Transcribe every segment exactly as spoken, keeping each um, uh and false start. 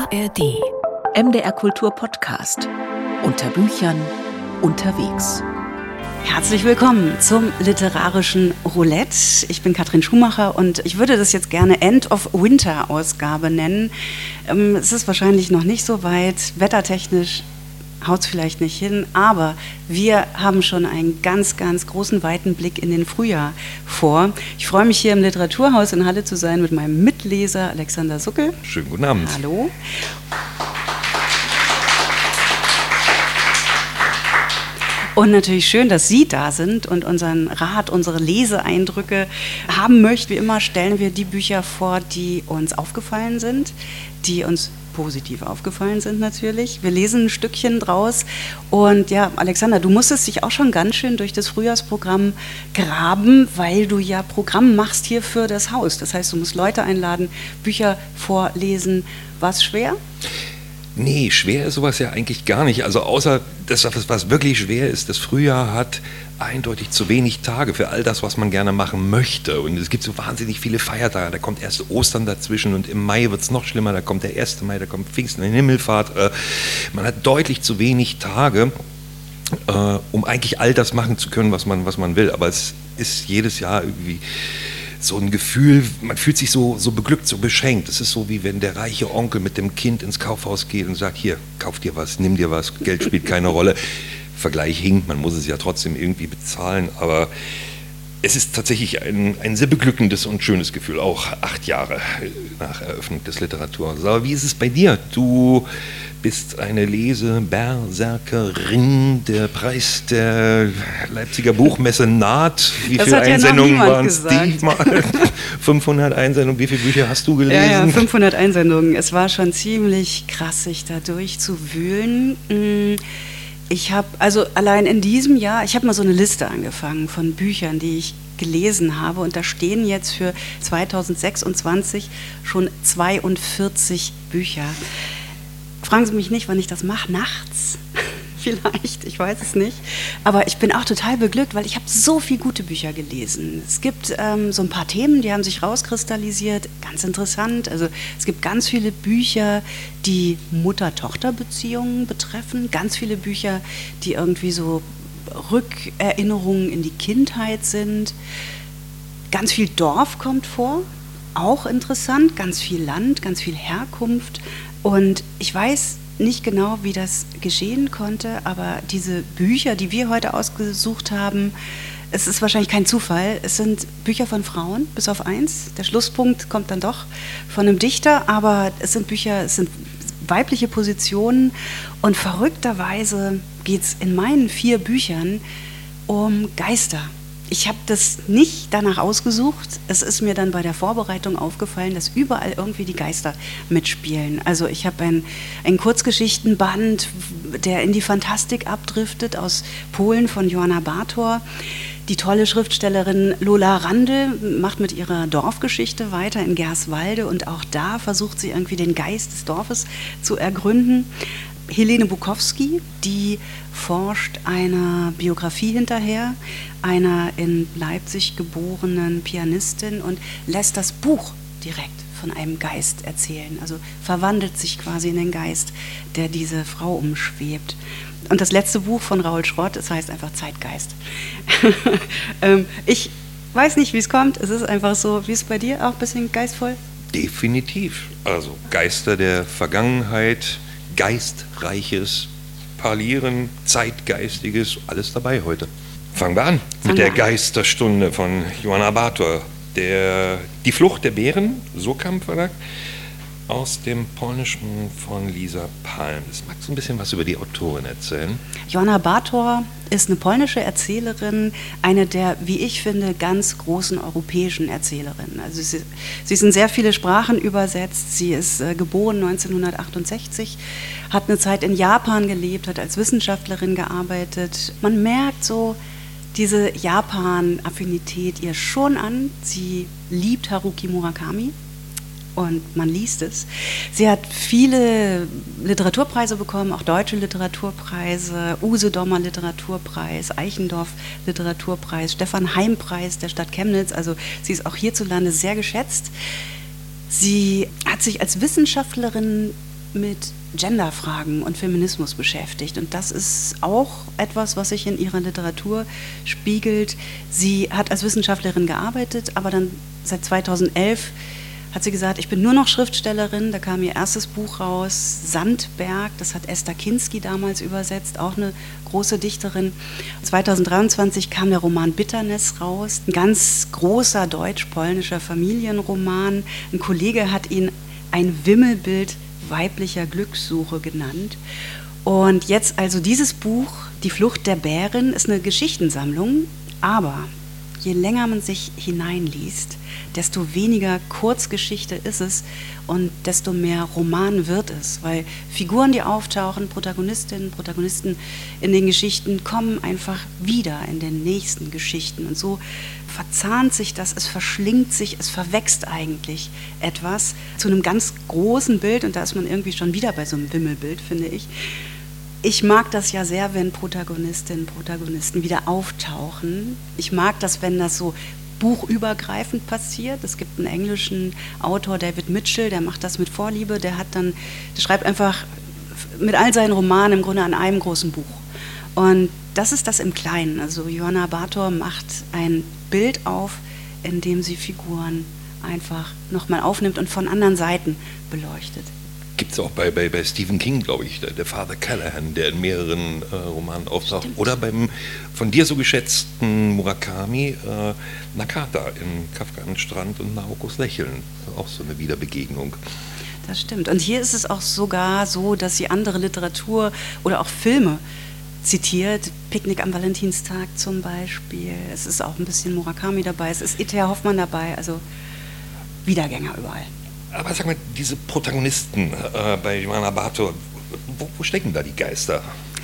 A R D. M D R Kultur Podcast. Unter Büchern unterwegs. Herzlich willkommen zum literarischen Roulette. Ich bin Katrin Schumacher und ich würde das jetzt gerne End of Winter Ausgabe nennen. Es ist wahrscheinlich noch nicht so weit, wettertechnisch haut es vielleicht nicht hin, aber wir haben schon einen ganz, ganz großen, weiten Blick in den Frühjahr vor. Ich freue mich, hier im Literaturhaus in Halle zu sein mit meinem Mitleser Alexander Suckel. Schönen guten Abend. Hallo. Und natürlich schön, dass Sie da sind und unseren Rat, unsere Leseeindrücke haben möchten. Wie immer stellen wir die Bücher vor, die uns aufgefallen sind, die uns positiv aufgefallen sind natürlich. Wir lesen ein Stückchen draus. Und ja, Alexander, du musstest dich auch schon ganz schön durch das Frühjahrsprogramm graben, weil du ja Programm machst hier für das Haus. Das heißt, du musst Leute einladen, Bücher vorlesen. War es schwer? Nee, schwer ist sowas ja eigentlich gar nicht. Also außer das, was wirklich schwer ist, das Frühjahr hat eindeutig zu wenig Tage für all das, was man gerne machen möchte. Und es gibt so wahnsinnig viele Feiertage. Da kommt erst Ostern dazwischen und im Mai wird es noch schlimmer. Da kommt der erste Mai, da kommt Pfingsten, die Himmelfahrt. Man hat deutlich zu wenig Tage, um eigentlich all das machen zu können, was man, was man will. Aber es ist jedes Jahr irgendwie so ein Gefühl, man fühlt sich so, so beglückt, so beschenkt. Es ist so, wie wenn der reiche Onkel mit dem Kind ins Kaufhaus geht und sagt, hier, kauf dir was, nimm dir was, Geld spielt keine Rolle. Vergleich hinkt, man muss es ja trotzdem irgendwie bezahlen, aber es ist tatsächlich ein, ein sehr beglückendes und schönes Gefühl, auch acht Jahre nach Eröffnung des Literaturhauses. Aber wie ist es bei dir? Du bist eine Leseberserkerin, der Preis der Leipziger Buchmesse naht. Wie viele Einsendungen waren es diesmal? fünfhundert Einsendungen, wie viele Bücher hast du gelesen? Ja, ja, fünfhundert Einsendungen. Es war schon ziemlich krass, sich da durchzuwühlen. Ich habe, also allein in diesem Jahr, ich habe mal so eine Liste angefangen von Büchern, die ich gelesen habe, und da stehen jetzt für zweitausendsechsundzwanzig schon zweiundvierzig Bücher. Fragen Sie mich nicht, wann ich das mache, nachts vielleicht, ich weiß es nicht. Aber ich bin auch total beglückt, weil ich habe so viele gute Bücher gelesen. Es gibt ähm, so ein paar Themen, die haben sich rauskristallisiert, ganz interessant. Also es gibt ganz viele Bücher, die Mutter-Tochter-Beziehungen betreffen, ganz viele Bücher, die irgendwie so Rückerinnerungen in die Kindheit sind. Ganz viel Dorf kommt vor, auch interessant, ganz viel Land, ganz viel Herkunft. Und ich weiß nicht genau, wie das geschehen konnte, aber diese Bücher, die wir heute ausgesucht haben, es ist wahrscheinlich kein Zufall, es sind Bücher von Frauen, bis auf eins. Der Schlusspunkt kommt dann doch von einem Dichter, aber es sind Bücher, es sind weibliche Positionen, und verrückterweise geht es in meinen vier Büchern um Geister. Ich habe das nicht danach ausgesucht. Es ist mir dann bei der Vorbereitung aufgefallen, dass überall irgendwie die Geister mitspielen. Also ich habe ein, ein Kurzgeschichtenband, der in die Fantastik abdriftet, aus Polen von Joanna Bator. Die tolle Schriftstellerin Lola Randl macht mit ihrer Dorfgeschichte weiter in Gerswalde, und auch da versucht sie irgendwie den Geist des Dorfes zu ergründen. Helene Bukowski, die forscht einer Biografie hinterher, einer in Leipzig geborenen Pianistin, und lässt das Buch direkt von einem Geist erzählen. Also verwandelt sich quasi in den Geist, der diese Frau umschwebt. Und das letzte Buch von Raoul Schrott, es heißt einfach Zeitgeist. Ich weiß nicht, wie es kommt. Es ist einfach so, wie ist es bei dir, auch ein bisschen geistvoll? Definitiv. Also Geister der Vergangenheit, Geistreiches, Parlieren, Zeitgeistiges, alles dabei heute. Fangen wir an Fangen mit wir der an. Geisterstunde von Joanna Bator. Der, die Flucht der Bären, Surkamp Verlag, aus dem Polnischen von Lisa Palms. Magst du ein bisschen was über die Autorin erzählen? Joanna Bator ist eine polnische Erzählerin, eine der, wie ich finde, ganz großen europäischen Erzählerinnen. Also sie, sie ist in sehr viele Sprachen übersetzt. Sie ist äh, geboren neunzehnhundertachtundsechzig, hat eine Zeit in Japan gelebt, hat als Wissenschaftlerin gearbeitet. Man merkt so diese Japan-Affinität ihr schon an. Sie liebt Haruki Murakami. Und man liest es. Sie hat viele Literaturpreise bekommen, auch deutsche Literaturpreise, Usedomer Literaturpreis, Eichendorff Literaturpreis, Stefan Heym Preis der Stadt Chemnitz. Also sie ist auch hierzulande sehr geschätzt. Sie hat sich als Wissenschaftlerin mit Genderfragen und Feminismus beschäftigt. Und das ist auch etwas, was sich in ihrer Literatur spiegelt. Sie hat als Wissenschaftlerin gearbeitet, aber dann seit zweitausendelf hat sie gesagt, ich bin nur noch Schriftstellerin. Da kam ihr erstes Buch raus, Sandberg, das hat Esther Kinsky damals übersetzt, auch eine große Dichterin. zweitausenddreiundzwanzig kam der Roman Bitterness raus, ein ganz großer deutsch-polnischer Familienroman. Ein Kollege hat ihn ein Wimmelbild weiblicher Glückssuche genannt. Und jetzt also dieses Buch, Die Flucht der Bärin, ist eine Geschichtensammlung, aber je länger man sich hineinliest, desto weniger Kurzgeschichte ist es und desto mehr Roman wird es, weil Figuren, die auftauchen, Protagonistinnen, Protagonisten in den Geschichten, kommen einfach wieder in den nächsten Geschichten und so verzahnt sich das, es verschlingt sich, es verwächst eigentlich etwas zu einem ganz großen Bild und da ist man irgendwie schon wieder bei so einem Wimmelbild, finde ich. Ich mag das ja sehr, wenn Protagonistinnen, Protagonisten wieder auftauchen. Ich mag das, wenn das so buchübergreifend passiert. Es gibt einen englischen Autor, David Mitchell, der macht das mit Vorliebe. Der hat dann, der schreibt einfach mit all seinen Romanen im Grunde an einem großen Buch. Und das ist das im Kleinen. Also Johanna Bartor macht ein Bild auf, in dem sie Figuren einfach nochmal aufnimmt und von anderen Seiten beleuchtet. Gibt es auch bei, bei, bei Stephen King, glaube ich, der, der Father Callahan, der in mehreren äh, Romanen auftaucht. Stimmt. Oder beim von dir so geschätzten Murakami, äh, Nakata in Kafka am Strand und Naokos Lächeln. Auch so eine Wiederbegegnung. Das stimmt. Und hier ist es auch sogar so, dass sie andere Literatur oder auch Filme zitiert. Picknick am Valentinstag zum Beispiel. Es ist auch ein bisschen Murakami dabei. Es ist E T H Hoffmann dabei. Also Wiedergänger überall. Aber sag mal, diese Protagonisten äh, bei Johanna Bartor, wo, wo stecken da die Geister?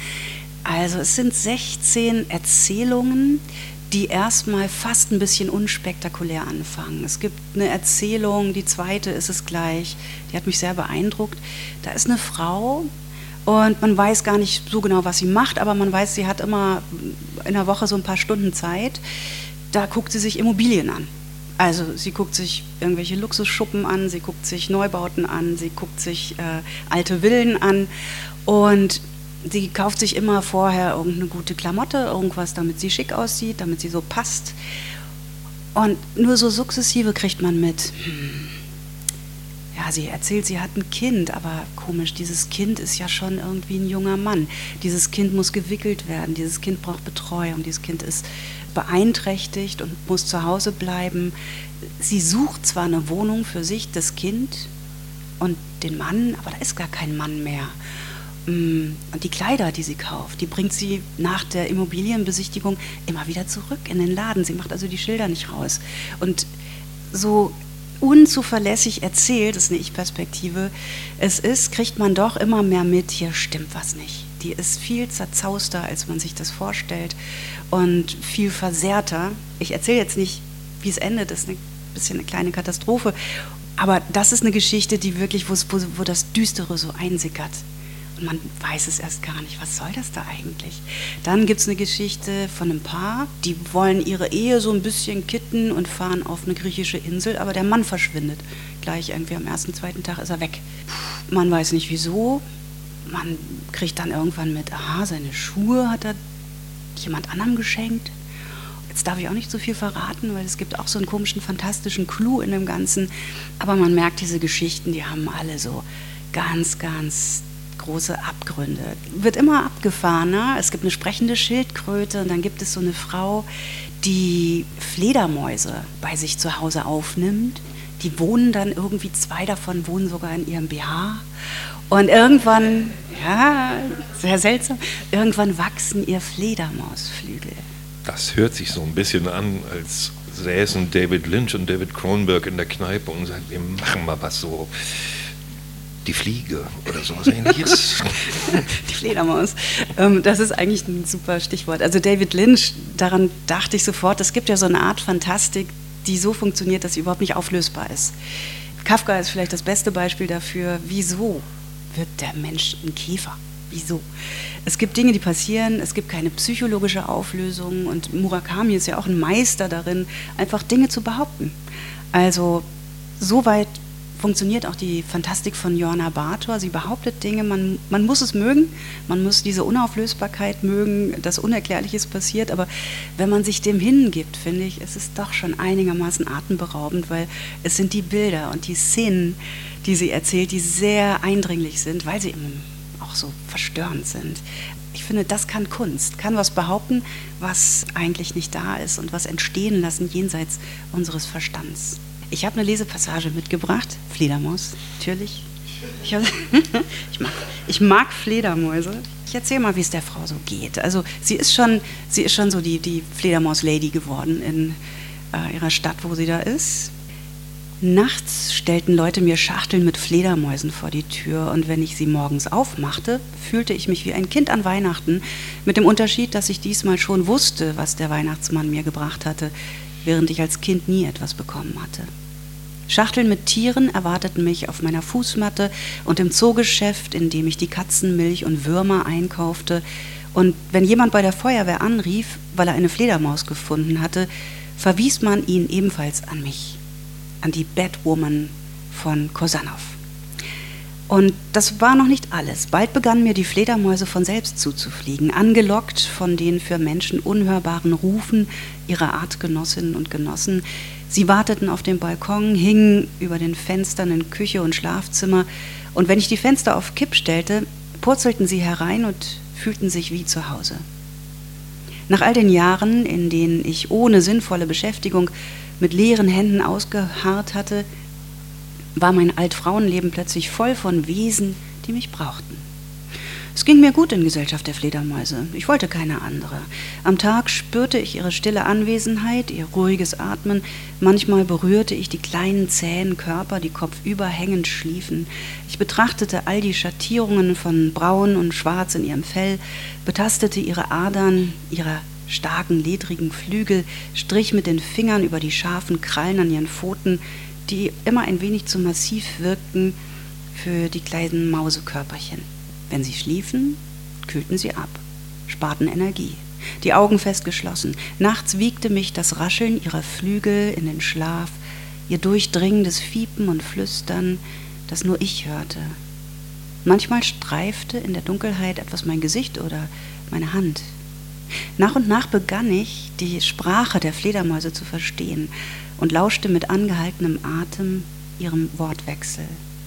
Also es sind sechzehn Erzählungen, die erstmal fast ein bisschen unspektakulär anfangen. Es gibt eine Erzählung, die zweite ist es gleich, die hat mich sehr beeindruckt. Da ist eine Frau und man weiß gar nicht so genau, was sie macht, aber man weiß, sie hat immer in der Woche so ein paar Stunden Zeit. Da guckt sie sich Immobilien an. Also sie guckt sich irgendwelche Luxusschuppen an, sie guckt sich Neubauten an, sie guckt sich äh, alte Villen an und sie kauft sich immer vorher irgendeine gute Klamotte, irgendwas, damit sie schick aussieht, damit sie so passt. Und nur so sukzessive kriegt man mit, hm, ja, sie erzählt, sie hat ein Kind, aber komisch, dieses Kind ist ja schon irgendwie ein junger Mann. Dieses Kind muss gewickelt werden, dieses Kind braucht Betreuung, dieses Kind ist beeinträchtigt und muss zu Hause bleiben. Sie sucht zwar eine Wohnung für sich, das Kind und den Mann, aber da ist gar kein Mann mehr. Und die Kleider, die sie kauft, die bringt sie nach der Immobilienbesichtigung immer wieder zurück in den Laden. Sie macht also die Schilder nicht raus. Und so unzuverlässig erzählt, das ist eine Ich-Perspektive, es ist, kriegt man doch immer mehr mit, hier stimmt was nicht. Die ist viel zerzauster, als man sich das vorstellt und viel versehrter. Ich erzähle jetzt nicht, wie es endet, das ist ein bisschen eine kleine Katastrophe, aber das ist eine Geschichte, die wirklich, wo, wo, wo das Düstere so einsickert. Und man weiß es erst gar nicht, was soll das da eigentlich? Dann gibt es eine Geschichte von einem Paar, die wollen ihre Ehe so ein bisschen kitten und fahren auf eine griechische Insel, aber der Mann verschwindet. Gleich irgendwie am ersten, zweiten Tag ist er weg. Man weiß nicht wieso, man kriegt dann irgendwann mit, aha, seine Schuhe hat er jemand anderem geschenkt. Jetzt darf ich auch nicht so viel verraten, weil es gibt auch so einen komischen, fantastischen Clou in dem Ganzen. Aber man merkt, diese Geschichten, die haben alle so ganz, ganz große Abgründe. Wird immer abgefahrener. Es gibt eine sprechende Schildkröte und dann gibt es so eine Frau, die Fledermäuse bei sich zu Hause aufnimmt. Die wohnen dann irgendwie, zwei davon wohnen sogar in ihrem B H. Und irgendwann, ja, sehr seltsam, irgendwann wachsen ihr Fledermausflügel. Das hört sich so ein bisschen an, als säßen David Lynch und David Cronenberg in der Kneipe und sagten, wir machen mal was so. Die Fliege oder sowas ähnliches. Die Fledermaus. Das ist eigentlich ein super Stichwort. Also David Lynch, daran dachte ich sofort, es gibt ja so eine Art Fantastik, die so funktioniert, dass sie überhaupt nicht auflösbar ist. Kafka ist vielleicht das beste Beispiel dafür, wieso wird der Mensch ein Käfer? Wieso? Es gibt Dinge, die passieren, es gibt keine psychologische Auflösung und Murakami ist ja auch ein Meister darin, einfach Dinge zu behaupten. Also so weit funktioniert auch die Fantastik von Joanna Bator. Sie behauptet Dinge, man, man muss es mögen, man muss diese Unauflösbarkeit mögen, dass Unerklärliches passiert, aber wenn man sich dem hingibt, finde ich, ist es doch schon einigermaßen atemberaubend, weil es sind die Bilder und die Szenen, die sie erzählt, die sehr eindringlich sind, weil sie eben auch so verstörend sind. Ich finde, das kann Kunst, kann was behaupten, was eigentlich nicht da ist und was entstehen lassen jenseits unseres Verstands. Ich habe eine Lesepassage mitgebracht, Fledermaus, natürlich. Ich, hab, ich, mag, ich mag Fledermäuse. Ich erzähle mal, wie es der Frau so geht. Also sie ist schon, sie ist schon so die, die Fledermaus-Lady geworden in äh, ihrer Stadt, wo sie da ist. Nachts stellten Leute mir Schachteln mit Fledermäusen vor die Tür und wenn ich sie morgens aufmachte, fühlte ich mich wie ein Kind an Weihnachten, mit dem Unterschied, dass ich diesmal schon wusste, was der Weihnachtsmann mir gebracht hatte, während ich als Kind nie etwas bekommen hatte. Schachteln mit Tieren erwarteten mich auf meiner Fußmatte und im Zoogeschäft, in dem ich die Katzenmilch und Würmer einkaufte. Und wenn jemand bei der Feuerwehr anrief, weil er eine Fledermaus gefunden hatte, verwies man ihn ebenfalls an mich, an die Batwoman von Kosanov. Und das war noch nicht alles. Bald begannen mir die Fledermäuse von selbst zuzufliegen, angelockt von den für Menschen unhörbaren Rufen ihrer Artgenossinnen und Genossen. Sie warteten auf dem Balkon, hingen über den Fenstern in Küche und Schlafzimmer. Und wenn ich die Fenster auf Kipp stellte, purzelten sie herein und fühlten sich wie zu Hause. Nach all den Jahren, in denen ich ohne sinnvolle Beschäftigung mit leeren Händen ausgeharrt hatte, war mein Altfrauenleben plötzlich voll von Wesen, die mich brauchten. Es ging mir gut in Gesellschaft der Fledermäuse. Ich wollte keine andere. Am Tag spürte ich ihre stille Anwesenheit, ihr ruhiges Atmen. Manchmal berührte ich die kleinen, zähen Körper, die kopfüber hängend schliefen. Ich betrachtete all die Schattierungen von Braun und Schwarz in ihrem Fell, betastete ihre Adern, ihre starken, ledrigen Flügel, strich mit den Fingern über die scharfen Krallen an ihren Pfoten, die immer ein wenig zu massiv wirkten für die kleinen Mausekörperchen. Wenn sie schliefen, kühlten sie ab, sparten Energie, die Augen fest geschlossen. Nachts wiegte mich das Rascheln ihrer Flügel in den Schlaf, ihr durchdringendes Fiepen und Flüstern, das nur ich hörte. Manchmal streifte in der Dunkelheit etwas mein Gesicht oder meine Hand. Nach und nach begann ich, die Sprache der Fledermäuse zu verstehen und lauschte mit angehaltenem Atem ihrem Wortwechsel.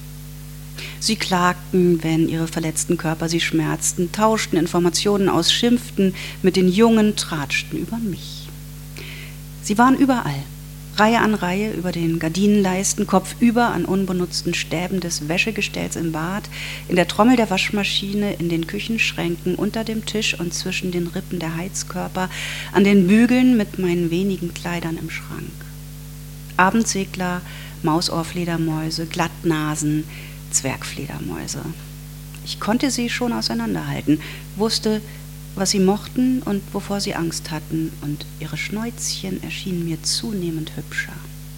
Sie klagten, wenn ihre verletzten Körper sie schmerzten, tauschten Informationen aus, schimpften mit den Jungen, tratschten über mich. Sie waren überall, Reihe an Reihe über den Gardinenleisten, kopfüber an unbenutzten Stäben des Wäschegestells im Bad, in der Trommel der Waschmaschine, in den Küchenschränken, unter dem Tisch und zwischen den Rippen der Heizkörper, an den Bügeln mit meinen wenigen Kleidern im Schrank. Abendsegler, Mausohrfledermäuse, Glattnasen, Zwergfledermäuse. Ich konnte sie schon auseinanderhalten, wusste, was sie mochten und wovor sie Angst hatten, und ihre Schnäuzchen erschienen mir zunehmend hübscher.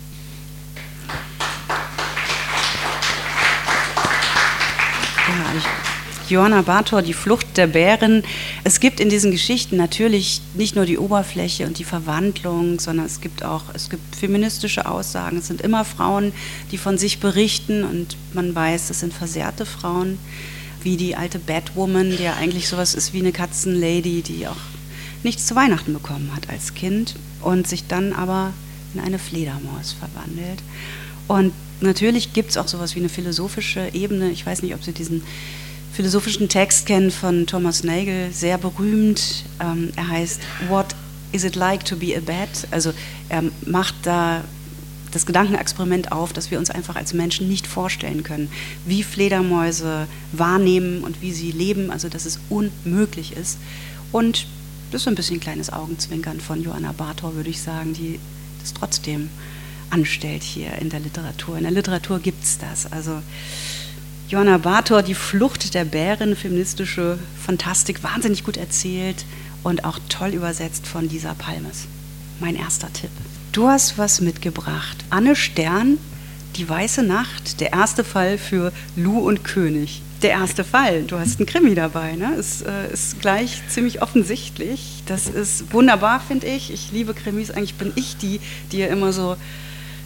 Ja, ich Joanna Bator, die Flucht der Bären. Es gibt in diesen Geschichten natürlich nicht nur die Oberfläche und die Verwandlung, sondern es gibt auch, es gibt feministische Aussagen. Es sind immer Frauen, die von sich berichten und man weiß, es sind versehrte Frauen, wie die alte Batwoman, die ja eigentlich sowas ist wie eine Katzenlady, die auch nichts zu Weihnachten bekommen hat als Kind und sich dann aber in eine Fledermaus verwandelt. Und natürlich gibt es auch sowas wie eine philosophische Ebene. Ich weiß nicht, ob Sie diesen philosophischen Text kennen von Thomas Nagel, sehr berühmt. Ähm, er heißt What is it like to be a bat? Also er macht da das Gedankenexperiment auf, dass wir uns einfach als Menschen nicht vorstellen können, wie Fledermäuse wahrnehmen und wie sie leben, also dass es unmöglich ist. Und das ist ein bisschen ein kleines Augenzwinkern von Joanna Bator, würde ich sagen, die das trotzdem anstellt hier in der Literatur. In der Literatur gibt es das. Also Joanna Bator, die Flucht der Bären, feministische Fantastik, wahnsinnig gut erzählt und auch toll übersetzt von Lisa Palmes. Mein erster Tipp. Du hast was mitgebracht. Anne Stern, Die weiße Nacht, der erste Fall für Lou und König. Der erste Fall, du hast einen Krimi dabei, ne? Ist, äh, ist gleich ziemlich offensichtlich. Das ist wunderbar, finde ich. Ich liebe Krimis. Eigentlich bin ich die, die ja immer so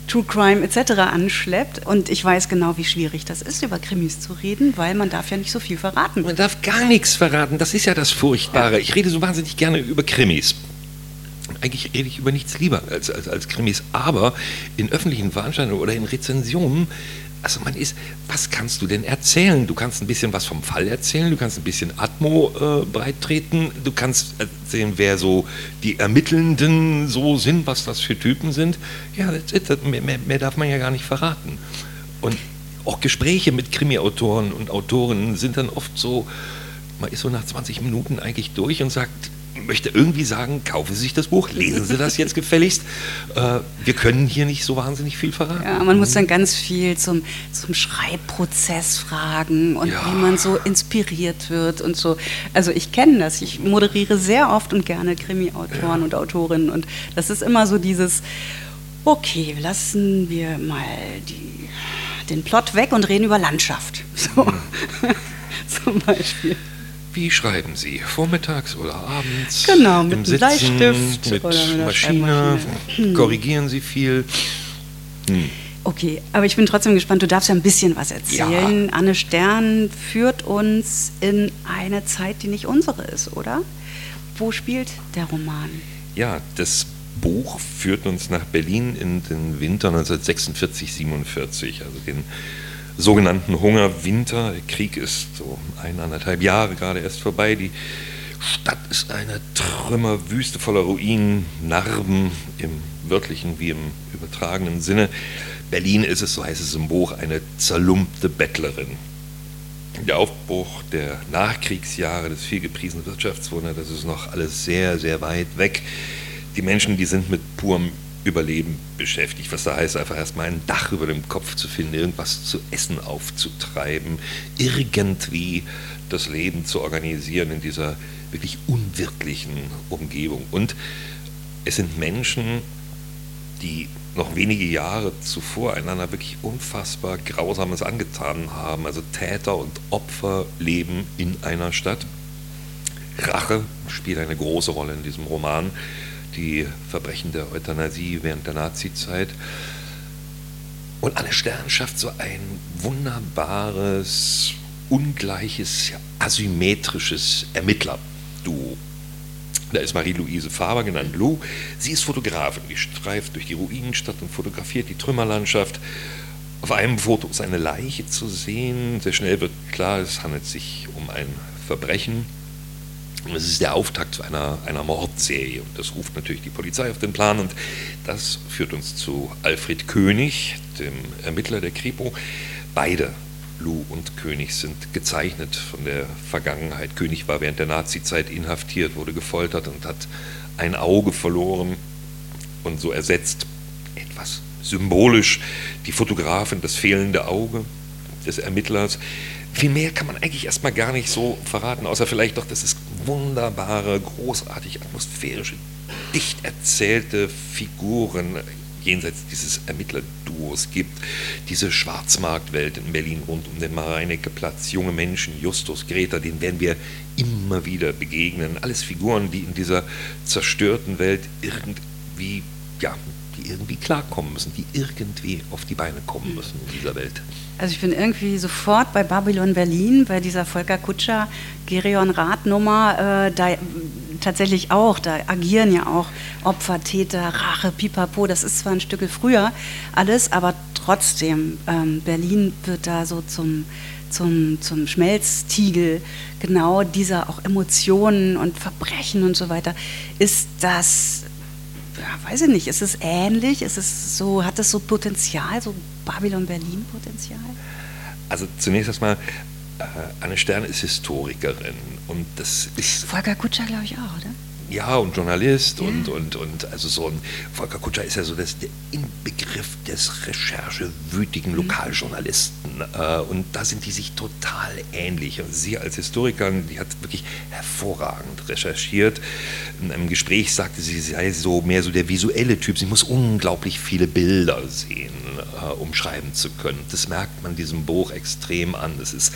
True Crime et cetera anschleppt. Und ich weiß genau, wie schwierig das ist, über Krimis zu reden, weil man darf ja nicht so viel verraten. Man darf gar nichts verraten, das ist ja das Furchtbare. Ja. Ich rede so wahnsinnig gerne über Krimis. Eigentlich rede ich über nichts lieber als, als, als Krimis, aber in öffentlichen Veranstaltungen oder in Rezensionen, also man ist, was kannst du denn erzählen? Du kannst ein bisschen was vom Fall erzählen, du kannst ein bisschen Atmo äh, breittreten, du kannst erzählen, wer so die Ermittelnden so sind, was das für Typen sind. Ja, that's it, das, mehr, mehr, mehr darf man ja gar nicht verraten. Und auch Gespräche mit Krimi-Autoren und Autorinnen sind dann oft so, man ist so nach zwanzig Minuten eigentlich durch und sagt, möchte irgendwie sagen, kaufen Sie sich das Buch, lesen Sie das jetzt gefälligst. Äh, wir können hier nicht so wahnsinnig viel verraten. Ja, man muss dann ganz viel zum, zum Schreibprozess fragen und Ja. wie man so inspiriert wird und so. Also ich kenne das, ich moderiere sehr oft und gerne Krimi-Autoren Ja. und Autorinnen und das ist immer so dieses, okay, lassen wir mal die, den Plot weg und reden über Landschaft. So. Mhm. Zum Beispiel. Wie schreiben Sie? Vormittags oder abends? Genau, mit Im einem Sitzen, Bleistift mit oder mit einer Maschine? Schreibmaschine. Korrigieren Sie viel? Hm. Okay, aber ich bin trotzdem gespannt, du darfst ja ein bisschen was erzählen. Ja. Anne Stern führt uns in eine Zeit, die nicht unsere ist, oder? Wo spielt der Roman? Ja, das Buch führt uns nach Berlin in den Winter neunzehnhundertsechsundvierzig siebenundvierzig, also den sogenannten Hungerwinter. Der Krieg ist so eineinhalb Jahre gerade erst vorbei. Die Stadt ist eine Trümmerwüste voller Ruinen, Narben im wörtlichen wie im übertragenen Sinne. Berlin ist es, so heißt es im Buch, eine zerlumpte Bettlerin. Der Aufbruch der Nachkriegsjahre, des vielgepriesenen Wirtschaftswunders, das ist noch alles sehr, sehr weit weg. Die Menschen, die sind mit purem Überleben beschäftigt, was da heißt, einfach erstmal ein Dach über dem Kopf zu finden, irgendwas zu essen aufzutreiben, irgendwie das Leben zu organisieren in dieser wirklich unwirtlichen Umgebung. Und es sind Menschen, die noch wenige Jahre zuvor einander wirklich unfassbar Grausames angetan haben. Also Täter und Opfer leben in einer Stadt. Rache spielt eine große Rolle in diesem Roman. Die Verbrechen der Euthanasie während der Nazizeit. Und Anne Stern schafft so ein wunderbares, ungleiches, ja, asymmetrisches Ermittlerduo. Da ist Marie-Louise Faber, genannt Lou. Sie ist Fotografin, die streift durch die Ruinenstadt und fotografiert die Trümmerlandschaft. Auf einem Foto ist eine Leiche zu sehen. Sehr schnell wird klar, es handelt sich um ein Verbrechen. Und es ist der Auftakt zu einer, einer Mordserie. Und das ruft natürlich die Polizei auf den Plan. Und das führt uns zu Alfred König, dem Ermittler der Kripo. Beide, Lou und König, sind gezeichnet von der Vergangenheit. König war während der Nazizeit inhaftiert, wurde gefoltert und hat ein Auge verloren und so ersetzt, etwas symbolisch, die Fotografin das fehlende Auge des Ermittlers. Viel mehr kann man eigentlich erstmal gar nicht so verraten, außer vielleicht doch, dass es wunderbare, großartig atmosphärische, dicht erzählte Figuren jenseits dieses Ermittlerduos gibt. Diese Schwarzmarktwelt in Berlin rund um den Mareineckeplatz, junge Menschen, Justus, Greta, denen werden wir immer wieder begegnen. Alles Figuren, die in dieser zerstörten Welt irgendwie, ja, die irgendwie klarkommen müssen, die irgendwie auf die Beine kommen müssen in dieser Welt. Also ich bin irgendwie sofort bei Babylon Berlin, bei dieser Volker Kutscher, Gerion Rath-Nummer, äh, da tatsächlich auch, da agieren ja auch Opfer, Täter, Rache, Pipapo, das ist zwar ein Stück früher alles, aber trotzdem, ähm, Berlin wird da so zum, zum, zum Schmelztiegel genau dieser auch Emotionen und Verbrechen und so weiter. Ist das, ja, weiß ich nicht, ist es ähnlich, ist es so, hat es so Potenzial, so Babylon Berlin Potenzial? Also zunächst erstmal, äh, Anne Stern ist Historikerin und das ist... Volker Kutscher, glaube ich, auch, oder? Ja, und Journalist ja. und, und, und also so ein, Volker Kutscher ist ja so das, der Inbegriff des recherchewütigen Lokaljournalisten äh, und da sind die sich total ähnlich. Und sie als Historikerin, die hat wirklich hervorragend recherchiert. In einem Gespräch sagte sie, sie sei so mehr so der visuelle Typ, sie muss unglaublich viele Bilder sehen, äh, um schreiben zu können. Das merkt man diesem Buch extrem an. Das ist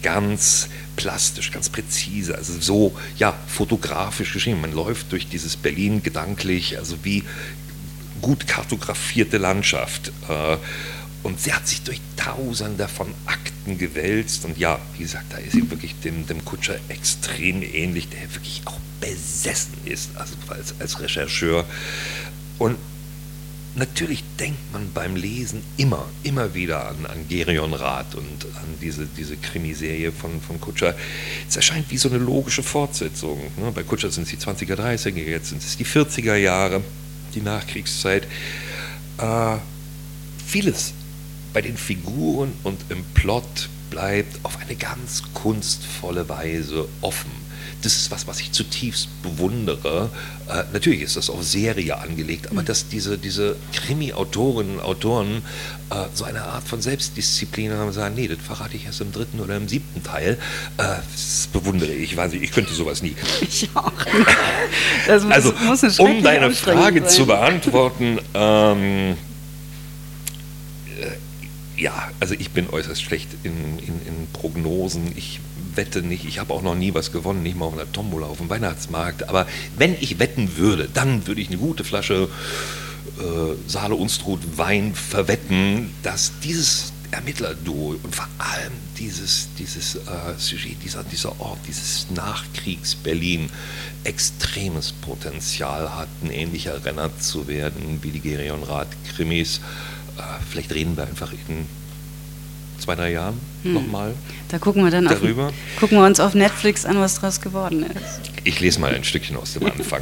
ganz plastisch, ganz präzise, also so, ja, fotografisch geschrieben. Man läuft durch dieses Berlin gedanklich, also wie gut kartografierte Landschaft. Äh, und sie hat sich durch tausende von Akten gewälzt. Und ja, wie gesagt, da ist sie wirklich dem, dem Kutscher extrem ähnlich, der wirklich auch besessen ist, also als, als Rechercheur. Und natürlich denkt man beim Lesen immer, immer wieder an, an Gerion Rath und an diese, diese Krimiserie von, von Kutscher. Es erscheint wie so eine logische Fortsetzung. Ne? Bei Kutscher sind es die zwanziger, dreißiger, jetzt sind es die vierziger Jahre, die Nachkriegszeit. Äh, vieles bei den Figuren und im Plot bleibt auf eine ganz kunstvolle Weise offen. Das ist was, was ich zutiefst bewundere. Äh, natürlich ist das auf Serie angelegt, aber mhm. dass diese, diese Krimi-Autorinnen und Autoren äh, so eine Art von Selbstdisziplin haben und sagen, nee, das verrate ich erst im dritten oder im siebten Teil, äh, das bewundere ich. Wahnsinnig. Ich könnte sowas nie. Ich auch nicht. Das muss, also, muss eine um deine Frage sein. zu beantworten, ähm, äh, ja, also ich bin äußerst schlecht in, in, in Prognosen. Ich wette nicht, ich habe auch noch nie was gewonnen, nicht mal auf einer Tombola, auf dem Weihnachtsmarkt, aber wenn ich wetten würde, dann würde ich eine gute Flasche äh, Saale Unstrut Wein verwetten, dass dieses Ermittlerduo und vor allem dieses, dieses äh, Sujet, dieser, dieser Ort, dieses Nachkriegs-Berlin extremes Potenzial hat, ein ähnlicher Renner zu werden wie die Gerion Rath-Krimis. Äh, vielleicht reden wir einfach in zwei, drei Jahren hm. nochmal. Da gucken wir dann darüber. Auf, gucken wir uns auf Netflix an, was daraus geworden ist. Ich lese mal ein Stückchen aus dem Anfang.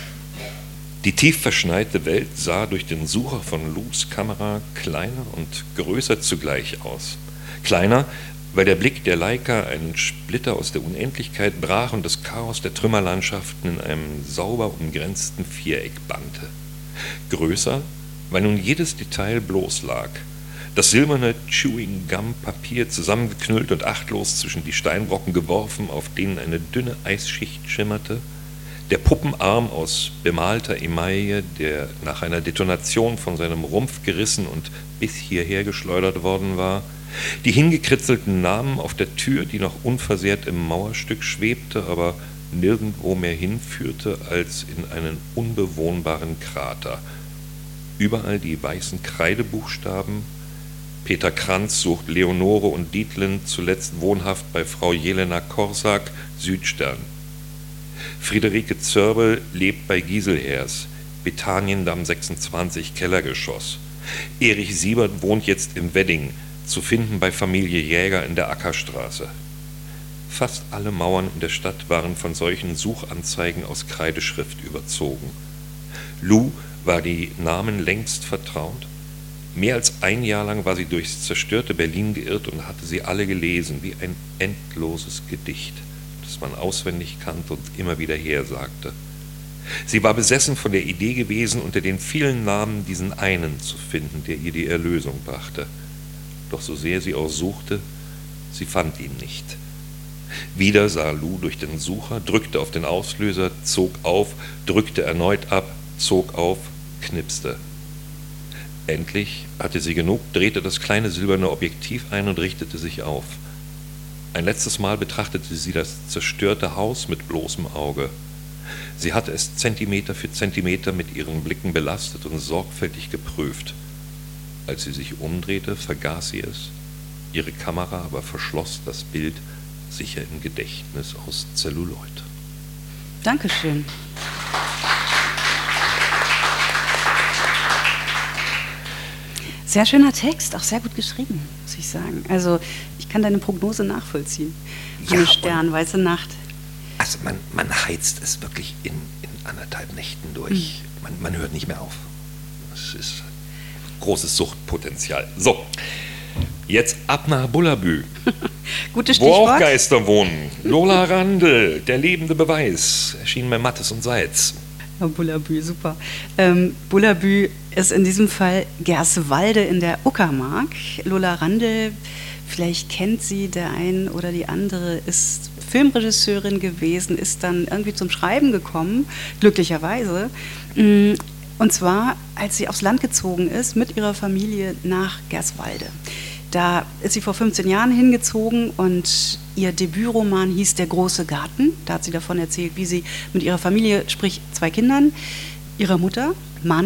Die tief verschneite Welt sah durch den Sucher von Lous Kamera kleiner und größer zugleich aus. Kleiner, weil der Blick der Leica einen Splitter aus der Unendlichkeit brach und das Chaos der Trümmerlandschaften in einem sauber umgrenzten Viereck bannte. Größer, weil nun jedes Detail bloß lag. Das silberne Chewing-Gum-Papier zusammengeknüllt und achtlos zwischen die Steinbrocken geworfen, auf denen eine dünne Eisschicht schimmerte. Der Puppenarm aus bemalter Emaille, der nach einer Detonation von seinem Rumpf gerissen und bis hierher geschleudert worden war. Die hingekritzelten Namen auf der Tür, die noch unversehrt im Mauerstück schwebte, aber nirgendwo mehr hinführte als in einen unbewohnbaren Krater. Überall die weißen Kreidebuchstaben. Peter Kranz sucht Leonore und Dietlen, zuletzt wohnhaft bei Frau Jelena Korsak, Südstern. Friederike Zörbel lebt bei Gieselhers, Betaniendamm sechsundzwanzig, Kellergeschoss. Erich Siebert wohnt jetzt im Wedding, zu finden bei Familie Jäger in der Ackerstraße. Fast alle Mauern in der Stadt waren von solchen Suchanzeigen aus Kreideschrift überzogen. Lou war die Namen längst vertraut. Mehr als ein Jahr lang war sie durchs zerstörte Berlin geirrt und hatte sie alle gelesen, wie ein endloses Gedicht, das man auswendig kannte und immer wieder hersagte. Sie war besessen von der Idee gewesen, unter den vielen Namen diesen einen zu finden, der ihr die Erlösung brachte. Doch so sehr sie auch suchte, sie fand ihn nicht. Wieder sah Lou durch den Sucher, drückte auf den Auslöser, zog auf, drückte erneut ab, zog auf, knipste. Endlich hatte sie genug, drehte das kleine silberne Objektiv ein und richtete sich auf. Ein letztes Mal betrachtete sie das zerstörte Haus mit bloßem Auge. Sie hatte es Zentimeter für Zentimeter mit ihren Blicken belastet und sorgfältig geprüft. Als sie sich umdrehte, vergaß sie es. Ihre Kamera aber verschloss das Bild sicher im Gedächtnis aus Zelluloid. Dankeschön. Sehr schöner Text, auch sehr gut geschrieben, muss ich sagen. Also ich kann deine Prognose nachvollziehen. Ja, eine sternweiße Nacht. Also man, man heizt es wirklich in, in anderthalb Nächten durch. Mhm. Man, man hört nicht mehr auf. Das ist großes Suchtpotenzial. So, jetzt ab nach Bullabü. Gutes Stichwort. Wo auch Geister wohnen. Lola Randl, der lebende Beweis, erschien bei Mattes und Seitz. Ja, Bullabü, super. Ähm, Bullabü ist in diesem Fall Gerswalde in der Uckermark. Lola Randl, vielleicht kennt sie der ein oder die andere, ist Filmregisseurin gewesen, ist dann irgendwie zum Schreiben gekommen, glücklicherweise. Und zwar, als sie aufs Land gezogen ist mit ihrer Familie nach Gerswalde. Da ist sie vor fünfzehn Jahren hingezogen und ihr Debütroman hieß Der große Garten. Da hat sie davon erzählt, wie sie mit ihrer Familie, sprich zwei Kindern, ihrer Mutter, Mann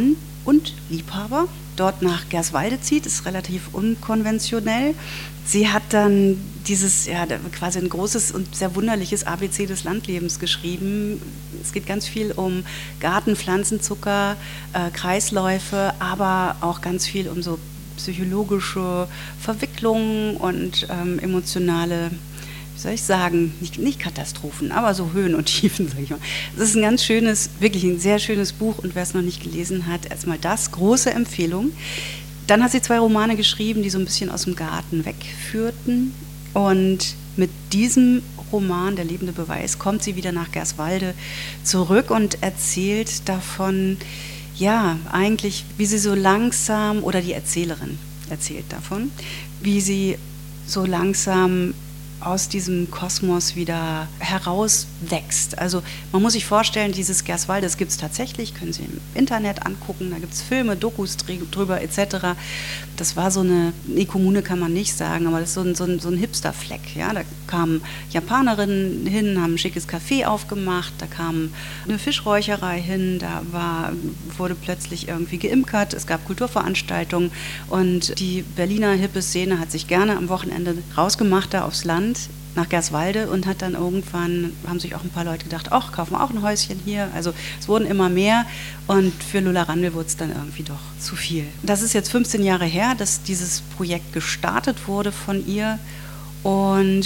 und Liebhaber dort nach Gerswalde zieht, ist relativ unkonventionell. Sie hat dann dieses, ja, quasi ein großes und sehr wunderliches A B C des Landlebens geschrieben. Es geht ganz viel um Garten, Pflanzenzucker, äh, Kreisläufe, aber auch ganz viel um so psychologische Verwicklungen und ähm, emotionale, wie soll ich sagen, nicht, nicht Katastrophen, aber so Höhen und Tiefen, sage ich mal. Es ist ein ganz schönes, wirklich ein sehr schönes Buch und wer es noch nicht gelesen hat, erstmal das, große Empfehlung. Dann hat sie zwei Romane geschrieben, die so ein bisschen aus dem Garten wegführten und mit diesem Roman, Der lebende Beweis, kommt sie wieder nach Gerswalde zurück und erzählt davon, ja, eigentlich, wie sie so langsam, oder die Erzählerin erzählt davon, wie sie so langsam aus diesem Kosmos wieder herauswächst. Also man muss sich vorstellen, dieses Gerswalde, das gibt es tatsächlich, können Sie im Internet angucken, da gibt es Filme, Dokus drüber et cetera. Das war so eine, nee, Kommune kann man nicht sagen, aber das ist so ein, so ein, so ein Hipster-Fleck. Ja? Da kamen Japanerinnen hin, haben ein schickes Café aufgemacht, da kam eine Fischräucherei hin, da war, wurde plötzlich irgendwie geimkert, es gab Kulturveranstaltungen und die Berliner hippe Szene hat sich gerne am Wochenende rausgemacht da aufs Land nach Gerswalde und hat dann irgendwann, haben sich auch ein paar Leute gedacht, ach, kaufen wir auch ein Häuschen hier. Also es wurden immer mehr und für Lola Randl wurde es dann irgendwie doch zu viel. Das ist jetzt fünfzehn Jahre her, dass dieses Projekt gestartet wurde von ihr und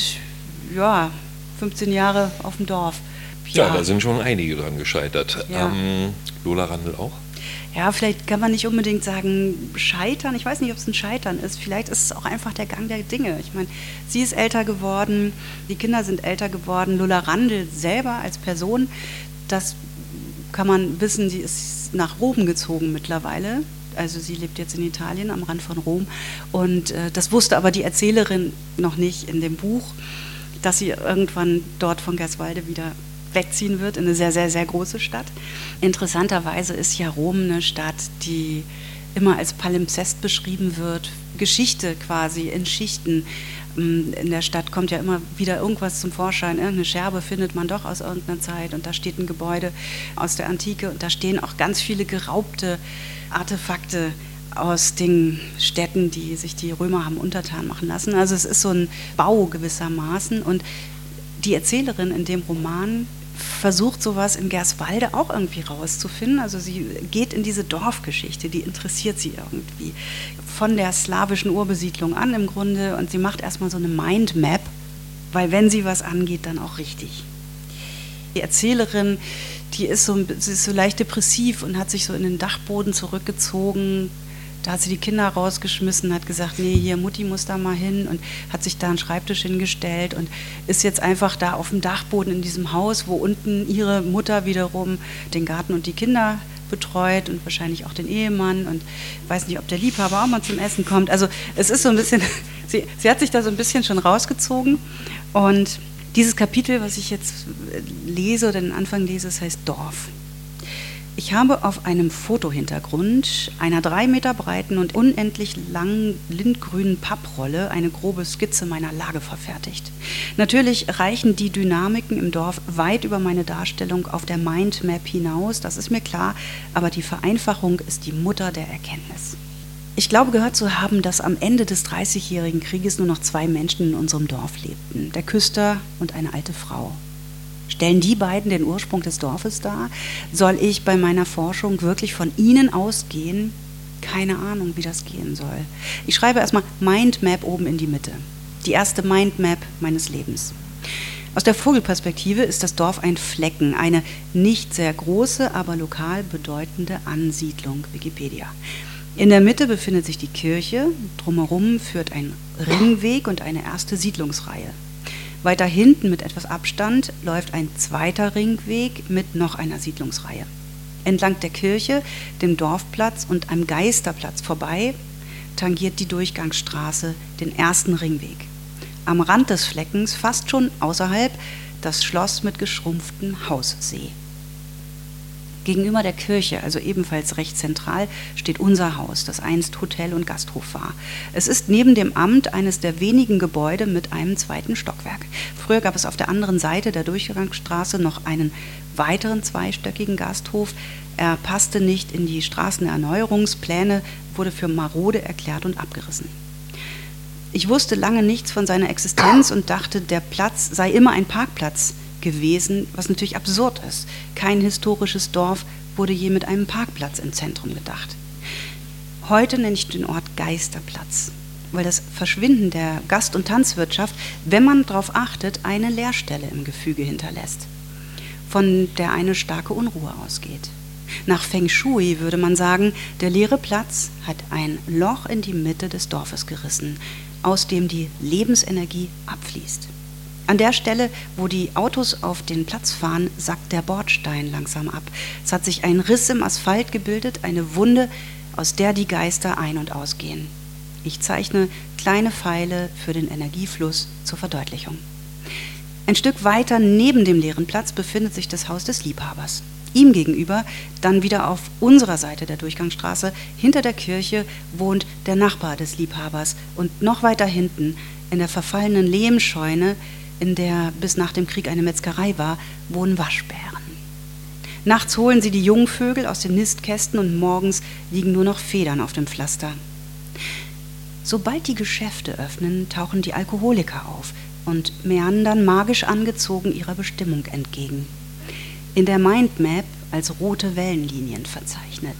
ja, fünfzehn Jahre auf dem Dorf. Ja, ja, da sind schon einige dran gescheitert. Ja. Ähm, Lola Randl auch? Ja, vielleicht kann man nicht unbedingt sagen scheitern. Ich weiß nicht, ob es ein Scheitern ist. Vielleicht ist es auch einfach der Gang der Dinge. Ich meine, sie ist älter geworden, die Kinder sind älter geworden. Lola Randl selber als Person, das kann man wissen, sie ist nach Rom gezogen mittlerweile. Also sie lebt jetzt in Italien am Rand von Rom. Und äh, das wusste aber die Erzählerin noch nicht in dem Buch, dass sie irgendwann dort von Gerswalde wieder wegziehen wird in eine sehr, sehr, sehr große Stadt. Interessanterweise ist ja Rom eine Stadt, die immer als Palimpsest beschrieben wird, Geschichte quasi in Schichten. In der Stadt kommt ja immer wieder irgendwas zum Vorschein, irgendeine Scherbe findet man doch aus irgendeiner Zeit und da steht ein Gebäude aus der Antike und da stehen auch ganz viele geraubte Artefakte aus den Städten, die sich die Römer haben untertan machen lassen. Also es ist so ein Bau gewissermaßen und die Erzählerin in dem Roman versucht sowas in Gerswalde auch irgendwie rauszufinden. Also sie geht in diese Dorfgeschichte, die interessiert sie irgendwie. Von der slawischen Urbesiedlung an im Grunde und sie macht erstmal so eine Mindmap, weil wenn sie was angeht, dann auch richtig. Die Erzählerin, die ist so, sie ist so leicht depressiv und hat sich so in den Dachboden zurückgezogen. Da hat sie die Kinder rausgeschmissen, hat gesagt, nee, hier, Mutti muss da mal hin und hat sich da einen Schreibtisch hingestellt und ist jetzt einfach da auf dem Dachboden in diesem Haus, wo unten ihre Mutter wiederum den Garten und die Kinder betreut und wahrscheinlich auch den Ehemann und weiß nicht, ob der Liebhaber auch mal zum Essen kommt. Also es ist so ein bisschen, sie, sie hat sich da so ein bisschen schon rausgezogen und dieses Kapitel, was ich jetzt lese oder den Anfang lese, das heißt Dorf. Ich habe auf einem Fotohintergrund einer drei Meter breiten und unendlich langen lindgrünen Papprolle eine grobe Skizze meiner Lage verfertigt. Natürlich reichen die Dynamiken im Dorf weit über meine Darstellung auf der Mindmap hinaus, das ist mir klar, aber die Vereinfachung ist die Mutter der Erkenntnis. Ich glaube gehört zu haben, dass am Ende des Dreißigjährigen Krieges nur noch zwei Menschen in unserem Dorf lebten, der Küster und eine alte Frau. Stellen die beiden den Ursprung des Dorfes dar? Soll ich bei meiner Forschung wirklich von ihnen ausgehen? Keine Ahnung, wie das gehen soll. Ich schreibe erstmal Mindmap oben in die Mitte. Die erste Mindmap meines Lebens. Aus der Vogelperspektive ist das Dorf ein Flecken, eine nicht sehr große, aber lokal bedeutende Ansiedlung. Wikipedia. In der Mitte befindet sich die Kirche, drumherum führt ein Ringweg und eine erste Siedlungsreihe. Weiter hinten mit etwas Abstand läuft ein zweiter Ringweg mit noch einer Siedlungsreihe. Entlang der Kirche, dem Dorfplatz und einem Geisterplatz vorbei tangiert die Durchgangsstraße den ersten Ringweg. Am Rand des Fleckens, fast schon außerhalb, das Schloss mit geschrumpftem Haussee. Gegenüber der Kirche, also ebenfalls recht zentral, steht unser Haus, das einst Hotel und Gasthof war. Es ist neben dem Amt eines der wenigen Gebäude mit einem zweiten Stockwerk. Früher gab es auf der anderen Seite der Durchgangsstraße noch einen weiteren zweistöckigen Gasthof. Er passte nicht in die Straßenerneuerungspläne, wurde für marode erklärt und abgerissen. Ich wusste lange nichts von seiner Existenz und dachte, der Platz sei immer ein Parkplatz gewesen, was natürlich absurd ist. Kein historisches Dorf wurde je mit einem Parkplatz im Zentrum gedacht. Heute nenne ich den Ort Geisterplatz, weil das Verschwinden der Gast- und Tanzwirtschaft, wenn man darauf achtet, eine Leerstelle im Gefüge hinterlässt, von der eine starke Unruhe ausgeht. Nach Feng Shui würde man sagen, der leere Platz hat ein Loch in die Mitte des Dorfes gerissen, aus dem die Lebensenergie abfließt. An der Stelle, wo die Autos auf den Platz fahren, sackt der Bordstein langsam ab. Es hat sich ein Riss im Asphalt gebildet, eine Wunde, aus der die Geister ein- und ausgehen. Ich zeichne kleine Pfeile für den Energiefluss zur Verdeutlichung. Ein Stück weiter neben dem leeren Platz befindet sich das Haus des Liebhabers. Ihm gegenüber, dann wieder auf unserer Seite der Durchgangsstraße, hinter der Kirche, wohnt der Nachbar des Liebhabers. Und noch weiter hinten, in der verfallenen Lehmscheune, in der bis nach dem Krieg eine Metzgerei war, wohnen Waschbären. Nachts holen sie die Jungvögel aus den Nistkästen und morgens liegen nur noch Federn auf dem Pflaster. Sobald die Geschäfte öffnen, tauchen die Alkoholiker auf und meandern magisch angezogen ihrer Bestimmung entgegen. In der Mindmap als rote Wellenlinien verzeichnet.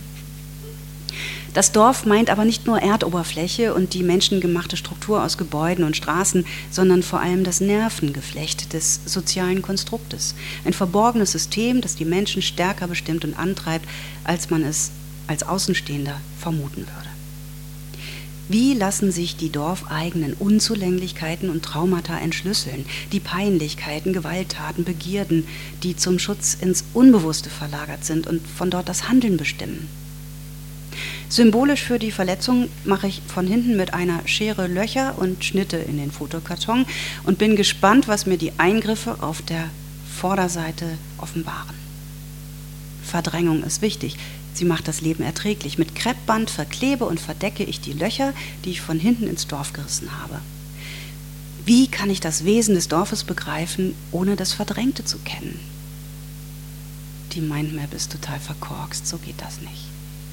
Das Dorf meint aber nicht nur Erdoberfläche und die menschengemachte Struktur aus Gebäuden und Straßen, sondern vor allem das Nervengeflecht des sozialen Konstruktes. Ein verborgenes System, das die Menschen stärker bestimmt und antreibt, als man es als Außenstehender vermuten würde. Wie lassen sich die dorfeigenen Unzulänglichkeiten und Traumata entschlüsseln, die Peinlichkeiten, Gewalttaten, Begierden, die zum Schutz ins Unbewusste verlagert sind und von dort das Handeln bestimmen? Symbolisch für die Verletzung mache ich von hinten mit einer Schere Löcher und Schnitte in den Fotokarton und bin gespannt, was mir die Eingriffe auf der Vorderseite offenbaren. Verdrängung ist wichtig. Sie macht das Leben erträglich. Mit Kreppband verklebe und verdecke ich die Löcher, die ich von hinten ins Dorf gerissen habe. Wie kann ich das Wesen des Dorfes begreifen, ohne das Verdrängte zu kennen? Die Mindmap ist total verkorkst, so geht das nicht.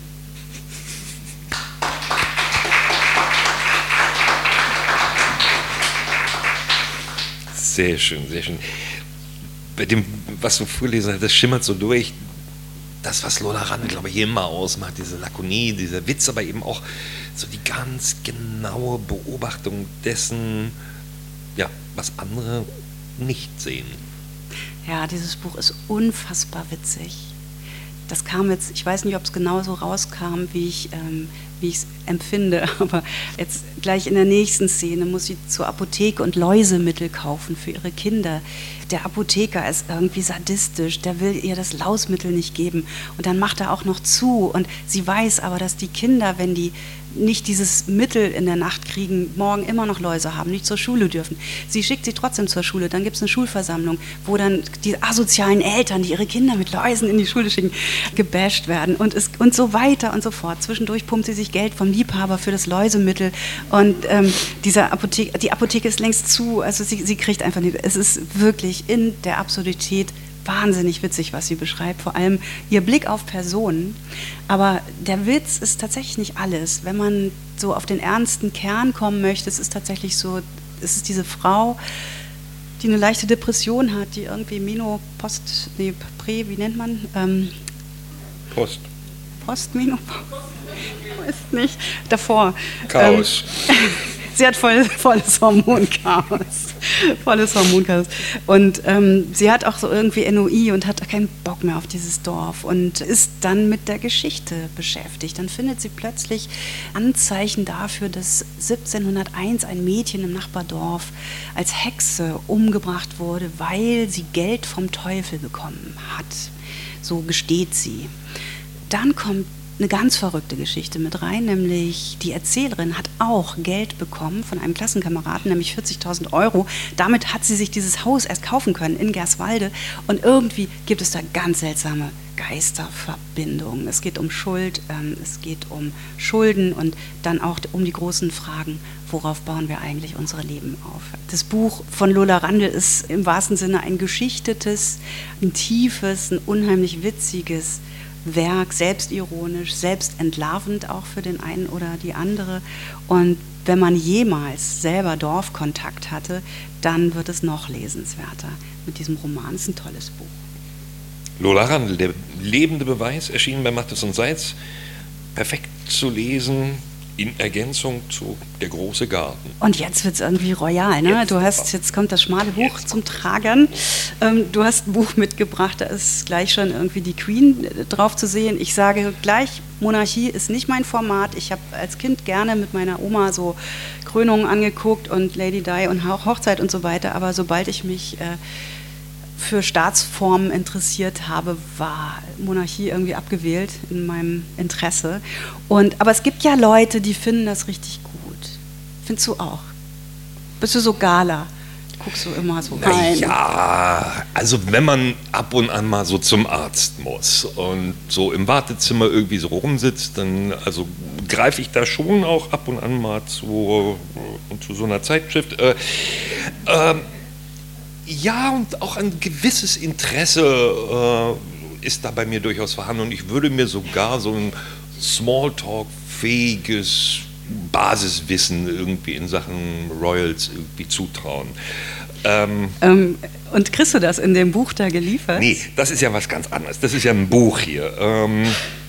Sehr schön, sehr schön. Bei dem, was du vorgelesen hast, das schimmert so durch. Das, was Lola Rand, glaube ich, immer ausmacht, diese Lakonie, dieser Witz, aber eben auch so die ganz genaue Beobachtung dessen, ja, was andere nicht sehen. Ja, dieses Buch ist unfassbar witzig. Das kam jetzt, ich weiß nicht, ob es genauso rauskam, wie ich ähm, wie ich es empfinde, aber jetzt gleich in der nächsten Szene muss sie zur Apotheke und Läusemittel kaufen für ihre Kinder. Der Apotheker ist irgendwie sadistisch, der will ihr das Lausmittel nicht geben und dann macht er auch noch zu und sie weiß aber, dass die Kinder, wenn die nicht dieses Mittel in der Nacht kriegen, morgen immer noch Läuse haben, nicht zur Schule dürfen. Sie schickt sie trotzdem zur Schule, dann gibt es eine Schulversammlung, wo dann die asozialen Eltern, die ihre Kinder mit Läusen in die Schule schicken, gebasht werden und, es, und so weiter und so fort. Zwischendurch pumpt sie sich Geld vom Liebhaber für das Läusemittel und ähm, dieser Apotheke, die Apotheke ist längst zu, also sie, sie kriegt einfach nicht, es ist wirklich in der Absurdität wahnsinnig witzig, was sie beschreibt, vor allem ihr Blick auf Personen, aber der Witz ist tatsächlich nicht alles, wenn man so auf den ernsten Kern kommen möchte, es ist tatsächlich so, es ist diese Frau, die eine leichte Depression hat, die irgendwie Menopost, nee, Prä, wie nennt man? Ähm, Post. Postmenopause? Ist nicht. Davor. Chaos. Ähm, sie hat voll, volles Hormonchaos. Volles Hormonchaos. Und ähm, sie hat auch so irgendwie N O I und hat keinen Bock mehr auf dieses Dorf und ist dann mit der Geschichte beschäftigt. Dann findet sie plötzlich Anzeichen dafür, dass siebzehnhunderteins ein Mädchen im Nachbardorf als Hexe umgebracht wurde, weil sie Geld vom Teufel bekommen hat. So gesteht sie. Dann kommt eine ganz verrückte Geschichte mit rein, nämlich die Erzählerin hat auch Geld bekommen von einem Klassenkameraden, nämlich vierzigtausend Euro. Damit hat sie sich dieses Haus erst kaufen können in Gerswalde und irgendwie gibt es da ganz seltsame Geisterverbindung. Es geht um Schuld, ähm, es geht um Schulden und dann auch um die großen Fragen, worauf bauen wir eigentlich unsere Leben auf. Das Buch von Lola Randl ist im wahrsten Sinne ein geschichtetes, ein tiefes, ein unheimlich witziges Werk, selbstironisch, selbstentlarvend auch für den einen oder die andere. Und wenn man jemals selber Dorfkontakt hatte, dann wird es noch lesenswerter mit diesem Roman. Es ist ein tolles Buch. Lola Randl, der lebende Beweis, erschienen bei Mattes und Seitz, perfekt zu lesen in Ergänzung zu Der große Garten. Und jetzt wird es irgendwie royal, ne? Jetzt, du hast, jetzt kommt das schmale Buch jetzt zum Tragen. Ähm, du hast ein Buch mitgebracht, da ist gleich schon irgendwie die Queen drauf zu sehen. Ich sage gleich, Monarchie ist nicht mein Format. Ich habe als Kind gerne mit meiner Oma so Krönungen angeguckt und Lady Di und Hochzeit und so weiter, aber sobald ich mich äh, für Staatsformen interessiert habe, war Monarchie irgendwie abgewählt in meinem Interesse. Und, aber es gibt ja Leute, die finden das richtig gut. Findest du auch? Bist du so Gala? Guckst du immer so rein? Ja, also wenn man ab und an mal so zum Arzt muss und so im Wartezimmer irgendwie so rumsitzt, dann also greife ich da schon auch ab und an mal zu, zu so einer Zeitschrift. Äh, äh, Ja, und auch ein gewisses Interesse äh, ist da bei mir durchaus vorhanden. Und ich würde mir sogar so ein Smalltalk-fähiges Basiswissen irgendwie in Sachen Royals irgendwie zutrauen. Ähm, ähm, und kriegst du das in dem Buch da geliefert? Nee, das ist ja was ganz anderes. Das ist ja ein Buch hier. Ähm,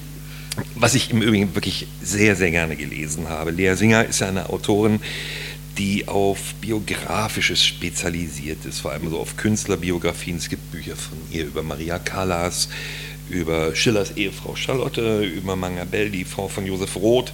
was ich im Übrigen wirklich sehr, sehr gerne gelesen habe. Lea Singer ist ja eine Autorin, die auf Biografisches spezialisiert ist, vor allem so auf Künstlerbiografien. Es gibt Bücher von ihr über Maria Callas, über Schillers Ehefrau Charlotte, über Mangabell, die Frau von Josef Roth.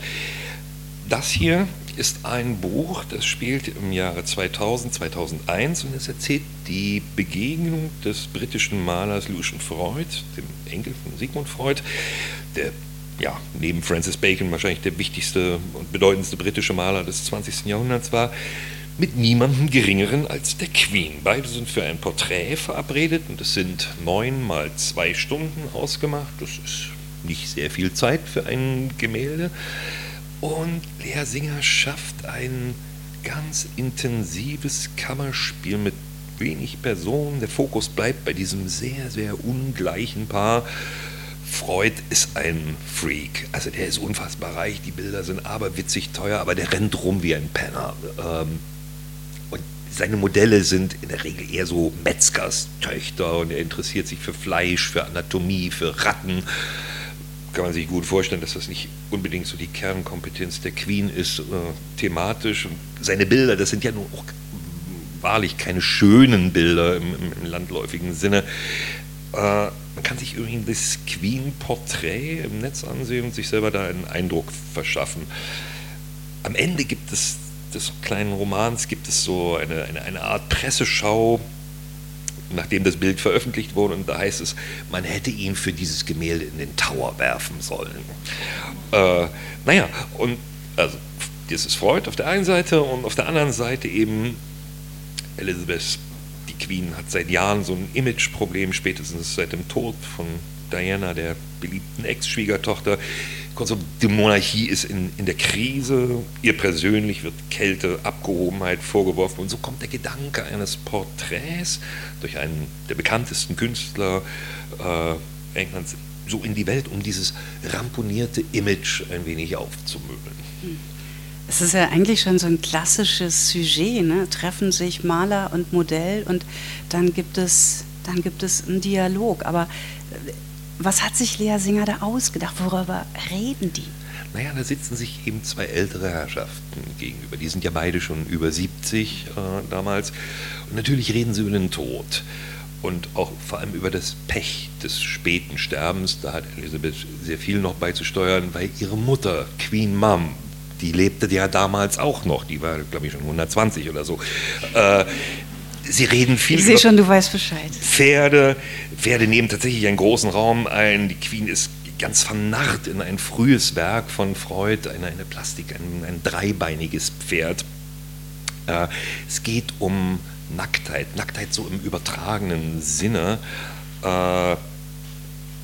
Das hier ist ein Buch, das spielt im Jahre zweitausend, zweitausendeins und es erzählt die Begegnung des britischen Malers Lucian Freud, dem Enkel von Sigmund Freud, der ja, neben Francis Bacon wahrscheinlich der wichtigste und bedeutendste britische Maler des zwanzigsten Jahrhunderts war, mit niemandem Geringeren als der Queen. Beide sind für ein Porträt verabredet und es sind neun mal zwei Stunden ausgemacht. Das ist nicht sehr viel Zeit für ein Gemälde. Und Lea Singer schafft ein ganz intensives Kammerspiel mit wenig Personen. Der Fokus bleibt bei diesem sehr, sehr ungleichen Paar. Freud ist ein Freak, also der ist unfassbar reich, die Bilder sind aberwitzig teuer, aber der rennt rum wie ein Penner. Ähm, und seine Modelle sind in der Regel eher so Metzgerstöchter und er interessiert sich für Fleisch, für Anatomie, für Ratten. Kann man sich gut vorstellen, dass das nicht unbedingt so die Kernkompetenz der Queen ist, äh, thematisch. Und seine Bilder, das sind ja nur auch wahrlich keine schönen Bilder im, im, im landläufigen Sinne. Äh, Man kann sich übrigens das Queen-Porträt im Netz ansehen und sich selber da einen Eindruck verschaffen. Am Ende gibt es des kleinen Romans gibt es so eine, eine, eine Art Presseschau, nachdem das Bild veröffentlicht wurde. Und da heißt es, man hätte ihn für dieses Gemälde in den Tower werfen sollen. Äh, naja, und also, das ist Freud auf der einen Seite und auf der anderen Seite eben Elizabeth. Die Queen hat seit Jahren so ein Imageproblem, spätestens seit dem Tod von Diana, der beliebten Ex-Schwiegertochter. Kurzum, die Monarchie ist in, in der Krise, ihr persönlich wird Kälte, Abgehobenheit vorgeworfen und so kommt der Gedanke eines Porträts durch einen der bekanntesten Künstler äh, Englands so in die Welt, um dieses ramponierte Image ein wenig aufzumöbeln. Hm. Es ist ja eigentlich schon so ein klassisches Sujet, ne? Treffen sich Maler und Modell und dann gibt es, dann gibt es einen Dialog. Aber was hat sich Lea Singer da ausgedacht? Worüber reden die? Naja, da sitzen sich eben zwei ältere Herrschaften gegenüber. Die sind ja beide schon über siebzig äh, damals. Und natürlich reden sie über den Tod. Und auch vor allem über das Pech des späten Sterbens. Da hat Elisabeth sehr viel noch beizusteuern, weil ihre Mutter, Queen Mum, die lebte ja damals auch noch, die war, glaube ich, schon hundertzwanzig oder so. Äh, sie reden viel ich sehe schon, du weißt Bescheid. Pferde. Pferde nehmen tatsächlich einen großen Raum ein. Die Queen ist ganz vernarrt in ein frühes Werk von Freud, eine, eine Plastik, ein, ein dreibeiniges Pferd. Äh, es geht um Nacktheit, Nacktheit so im übertragenen Sinne. Äh,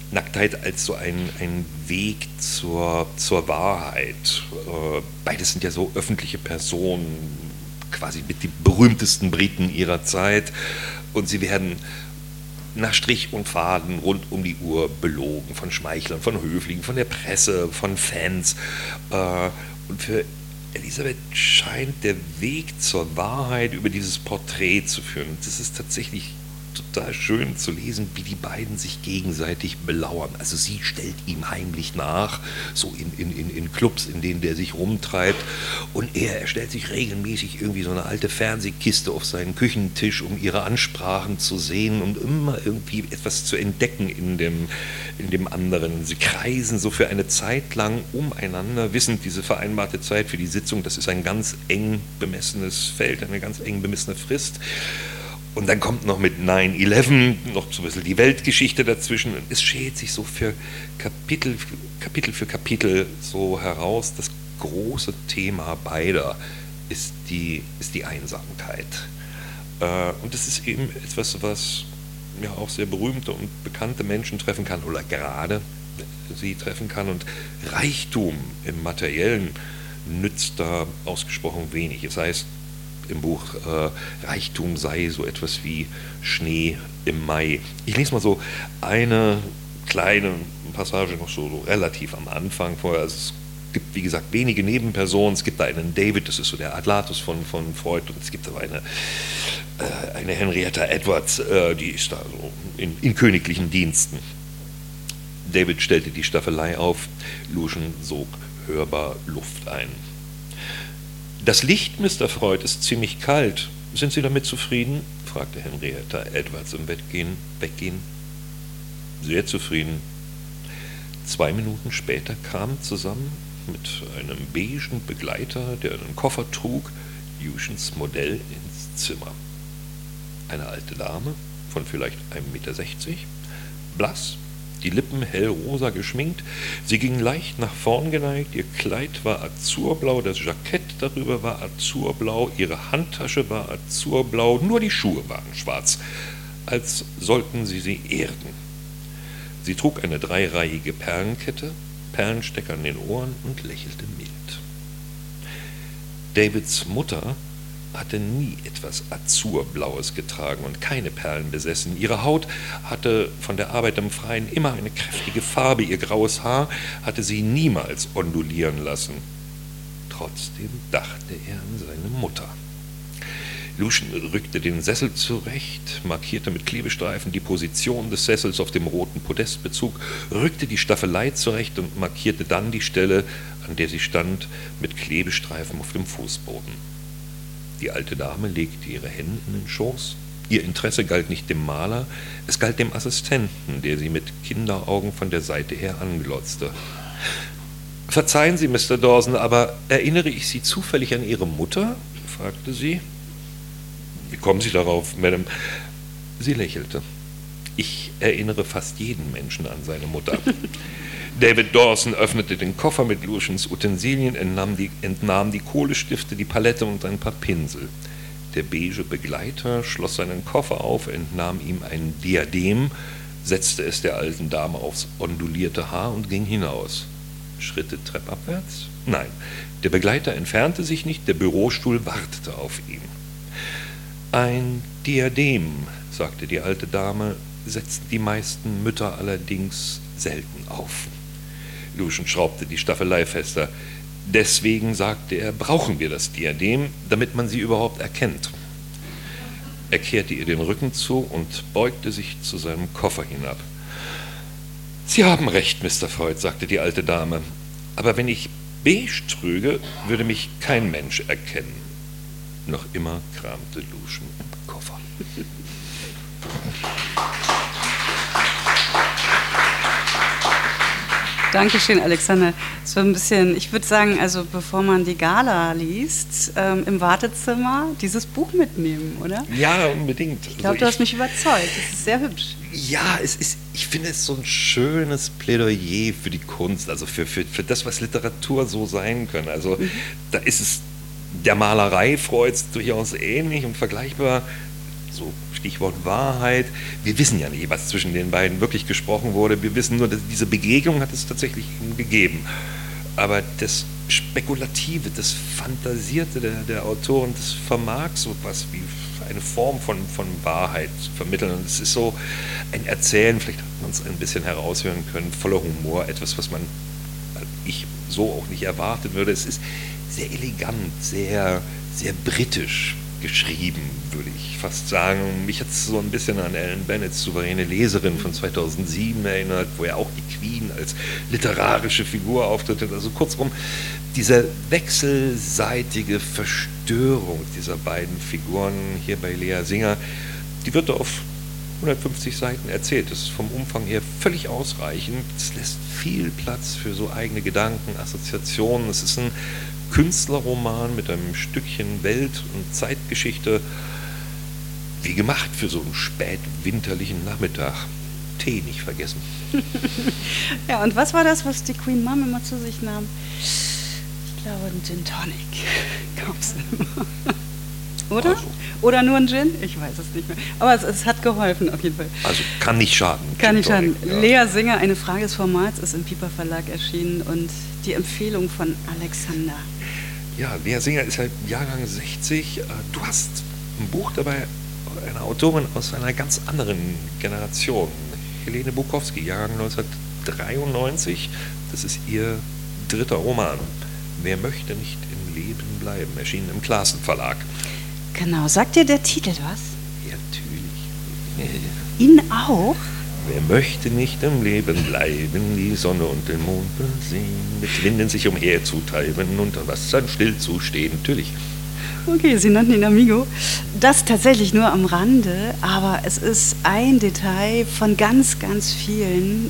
Nacktheit als so ein, ein Weg zur, zur Wahrheit. Äh, beides sind ja so öffentliche Personen, quasi mit die berühmtesten Briten ihrer Zeit. Und sie werden nach Strich und Faden rund um die Uhr belogen von Schmeichlern, von Höflingen, von der Presse, von Fans. Äh, und für Elisabeth scheint der Weg zur Wahrheit über dieses Porträt zu führen. Das ist tatsächlich total schön zu lesen, wie die beiden sich gegenseitig belauern. Also sie stellt ihm heimlich nach, so in, in, in, in Clubs, in denen der sich rumtreibt. Und er, er stellt sich regelmäßig irgendwie so eine alte Fernsehkiste auf seinen Küchentisch, um ihre Ansprachen zu sehen und immer irgendwie etwas zu entdecken in dem, in dem anderen. Sie kreisen so für eine Zeit lang umeinander, wissend, diese vereinbarte Zeit für die Sitzung, das ist ein ganz eng bemessenes Feld, eine ganz eng bemessene Frist. Und dann kommt noch mit nine eleven noch so ein bisschen die Weltgeschichte dazwischen. Und es schält sich so für Kapitel, Kapitel für Kapitel so heraus. Das große Thema beider ist die, ist die Einsamkeit. Und das ist eben etwas, was ja auch sehr berühmte und bekannte Menschen treffen kann oder gerade sie treffen kann. Und Reichtum im Materiellen nützt da ausgesprochen wenig. Es heißt im Buch, äh, Reichtum sei so etwas wie Schnee im Mai. Ich lese mal so eine kleine Passage noch so, so relativ am Anfang vor. Also es gibt, wie gesagt, wenige Nebenpersonen. Es gibt da einen David, das ist so der Atlatus von, von Freud, und es gibt aber eine, äh, eine Henrietta Edwards, äh, die ist da so in, in königlichen Diensten. David stellte die Staffelei auf, Lucian sog hörbar Luft ein. Das Licht, Mister Freud, ist ziemlich kalt. Sind Sie damit zufrieden? Fragte Henrietta Edwards im Weggehen, Weggehen. Sehr zufrieden. Zwei Minuten später kam zusammen mit einem beigen Begleiter, der einen Koffer trug, Lucians Modell ins Zimmer. Eine alte Dame von vielleicht einem Meter sechzig, blass, die Lippen hellrosa geschminkt. Sie ging leicht nach vorn geneigt, ihr Kleid war azurblau, das Jackett darüber war azurblau, ihre Handtasche war azurblau, nur die Schuhe waren schwarz, als sollten sie sie erden. Sie trug eine dreireihige Perlenkette, Perlenstecker an den Ohren und lächelte mild. Davids Mutter hatte nie etwas Azurblaues getragen und keine Perlen besessen. Ihre Haut hatte von der Arbeit im Freien immer eine kräftige Farbe. Ihr graues Haar hatte sie niemals ondulieren lassen. Trotzdem dachte er an seine Mutter. Lucian rückte den Sessel zurecht, markierte mit Klebestreifen die Position des Sessels auf dem roten Podestbezug, rückte die Staffelei zurecht und markierte dann die Stelle, an der sie stand, mit Klebestreifen auf dem Fußboden. Die alte Dame legte ihre Hände in den Schoß. Ihr Interesse galt nicht dem Maler, es galt dem Assistenten, der sie mit Kinderaugen von der Seite her anglotzte. »Verzeihen Sie, Mister Dawson, aber erinnere ich Sie zufällig an Ihre Mutter?« fragte sie. »Wie kommen Sie darauf, Madame?« Sie lächelte. »Ich erinnere fast jeden Menschen an seine Mutter.« David Dawson öffnete den Koffer mit Lucians Utensilien, entnahm die, entnahm die Kohlestifte, die Palette und ein paar Pinsel. Der beige Begleiter schloss seinen Koffer auf, entnahm ihm ein Diadem, setzte es der alten Dame aufs ondulierte Haar und ging hinaus. Schritte treppabwärts? Nein, der Begleiter entfernte sich nicht, der Bürostuhl wartete auf ihn. »Ein Diadem«, sagte die alte Dame, setzten die meisten Mütter allerdings selten auf. Lucian schraubte die Staffelei fester. »Deswegen«, sagte er, »brauchen wir das Diadem, damit man sie überhaupt erkennt.« Er kehrte ihr den Rücken zu und beugte sich zu seinem Koffer hinab. »Sie haben recht, Mister Freud«, sagte die alte Dame, »aber wenn ich beige trüge, würde mich kein Mensch erkennen.« Noch immer kramte Lucian im Koffer. Dankeschön, Alexander. Es war ein bisschen, ich würde sagen, also bevor man die Gala liest, ähm, im Wartezimmer dieses Buch mitnehmen, oder? Ja, unbedingt. Ich glaube, also du hast mich überzeugt. Es ist sehr hübsch. Ja, es ist, ich finde es so ein schönes Plädoyer für die Kunst, also für, für, für das, was Literatur so sein kann. Also mhm. da ist es der Malerei Freuds durchaus ähnlich und vergleichbar. so Stichwort Wahrheit. Wir wissen ja nicht, was zwischen den beiden wirklich gesprochen wurde. Wir wissen nur, dass diese Begegnung hat es tatsächlich gegeben. Aber das Spekulative, das Fantasierte der, der Autoren, das vermag so was wie eine Form von, von Wahrheit zu vermitteln. Und es ist so ein Erzählen, vielleicht hat man es ein bisschen heraushören können, voller Humor, etwas, was man, ich so auch nicht erwarten würde. Es ist sehr elegant, sehr, sehr britisch geschrieben, würde ich fast sagen. Mich hat es so ein bisschen an Ellen Bennets Souveräne Leserin von zweitausendsieben erinnert, wo ja auch die Queen als literarische Figur auftritt. Also kurzum, diese wechselseitige Verstörung dieser beiden Figuren hier bei Lea Singer, die wird auf hundertfünfzig Seiten erzählt. Das ist vom Umfang her völlig ausreichend. Es lässt viel Platz für so eigene Gedanken, Assoziationen. Es ist ein Künstlerroman mit einem Stückchen Welt- und Zeitgeschichte, wie gemacht für so einen spätwinterlichen Nachmittag. Tee nicht vergessen. Ja, und was war das, was die Queen Mom immer zu sich nahm? Ich glaube, ein Gin Tonic gab's immer. Oder? Also. Oder nur ein Gin? Ich weiß es nicht mehr. Aber es, es hat geholfen auf jeden Fall. Also kann nicht schaden. Kann nicht schaden. Ja. Lea Singer, eine Frage des Formats, ist im Piper Verlag erschienen und die Empfehlung von Alexander. Ja, Lea Singer ist halt Jahrgang sechzig. Du hast ein Buch dabei, eine Autorin aus einer ganz anderen Generation. Helene Bukowski, Jahrgang neunzehnhundertdreiundneunzig. Das ist ihr dritter Roman. Wer möchte nicht im Leben bleiben? Erschienen im Classen Verlag. Genau. Sagt dir der Titel was? Ja, natürlich. Ihnen auch? Wer möchte nicht im Leben bleiben, die Sonne und den Mond sehen, mit Winden sich umherzutreiben, unter Wasser still zu stehen, natürlich. Okay, Sie nannten ihn Amigo. Das tatsächlich nur am Rande, aber es ist ein Detail von ganz, ganz vielen,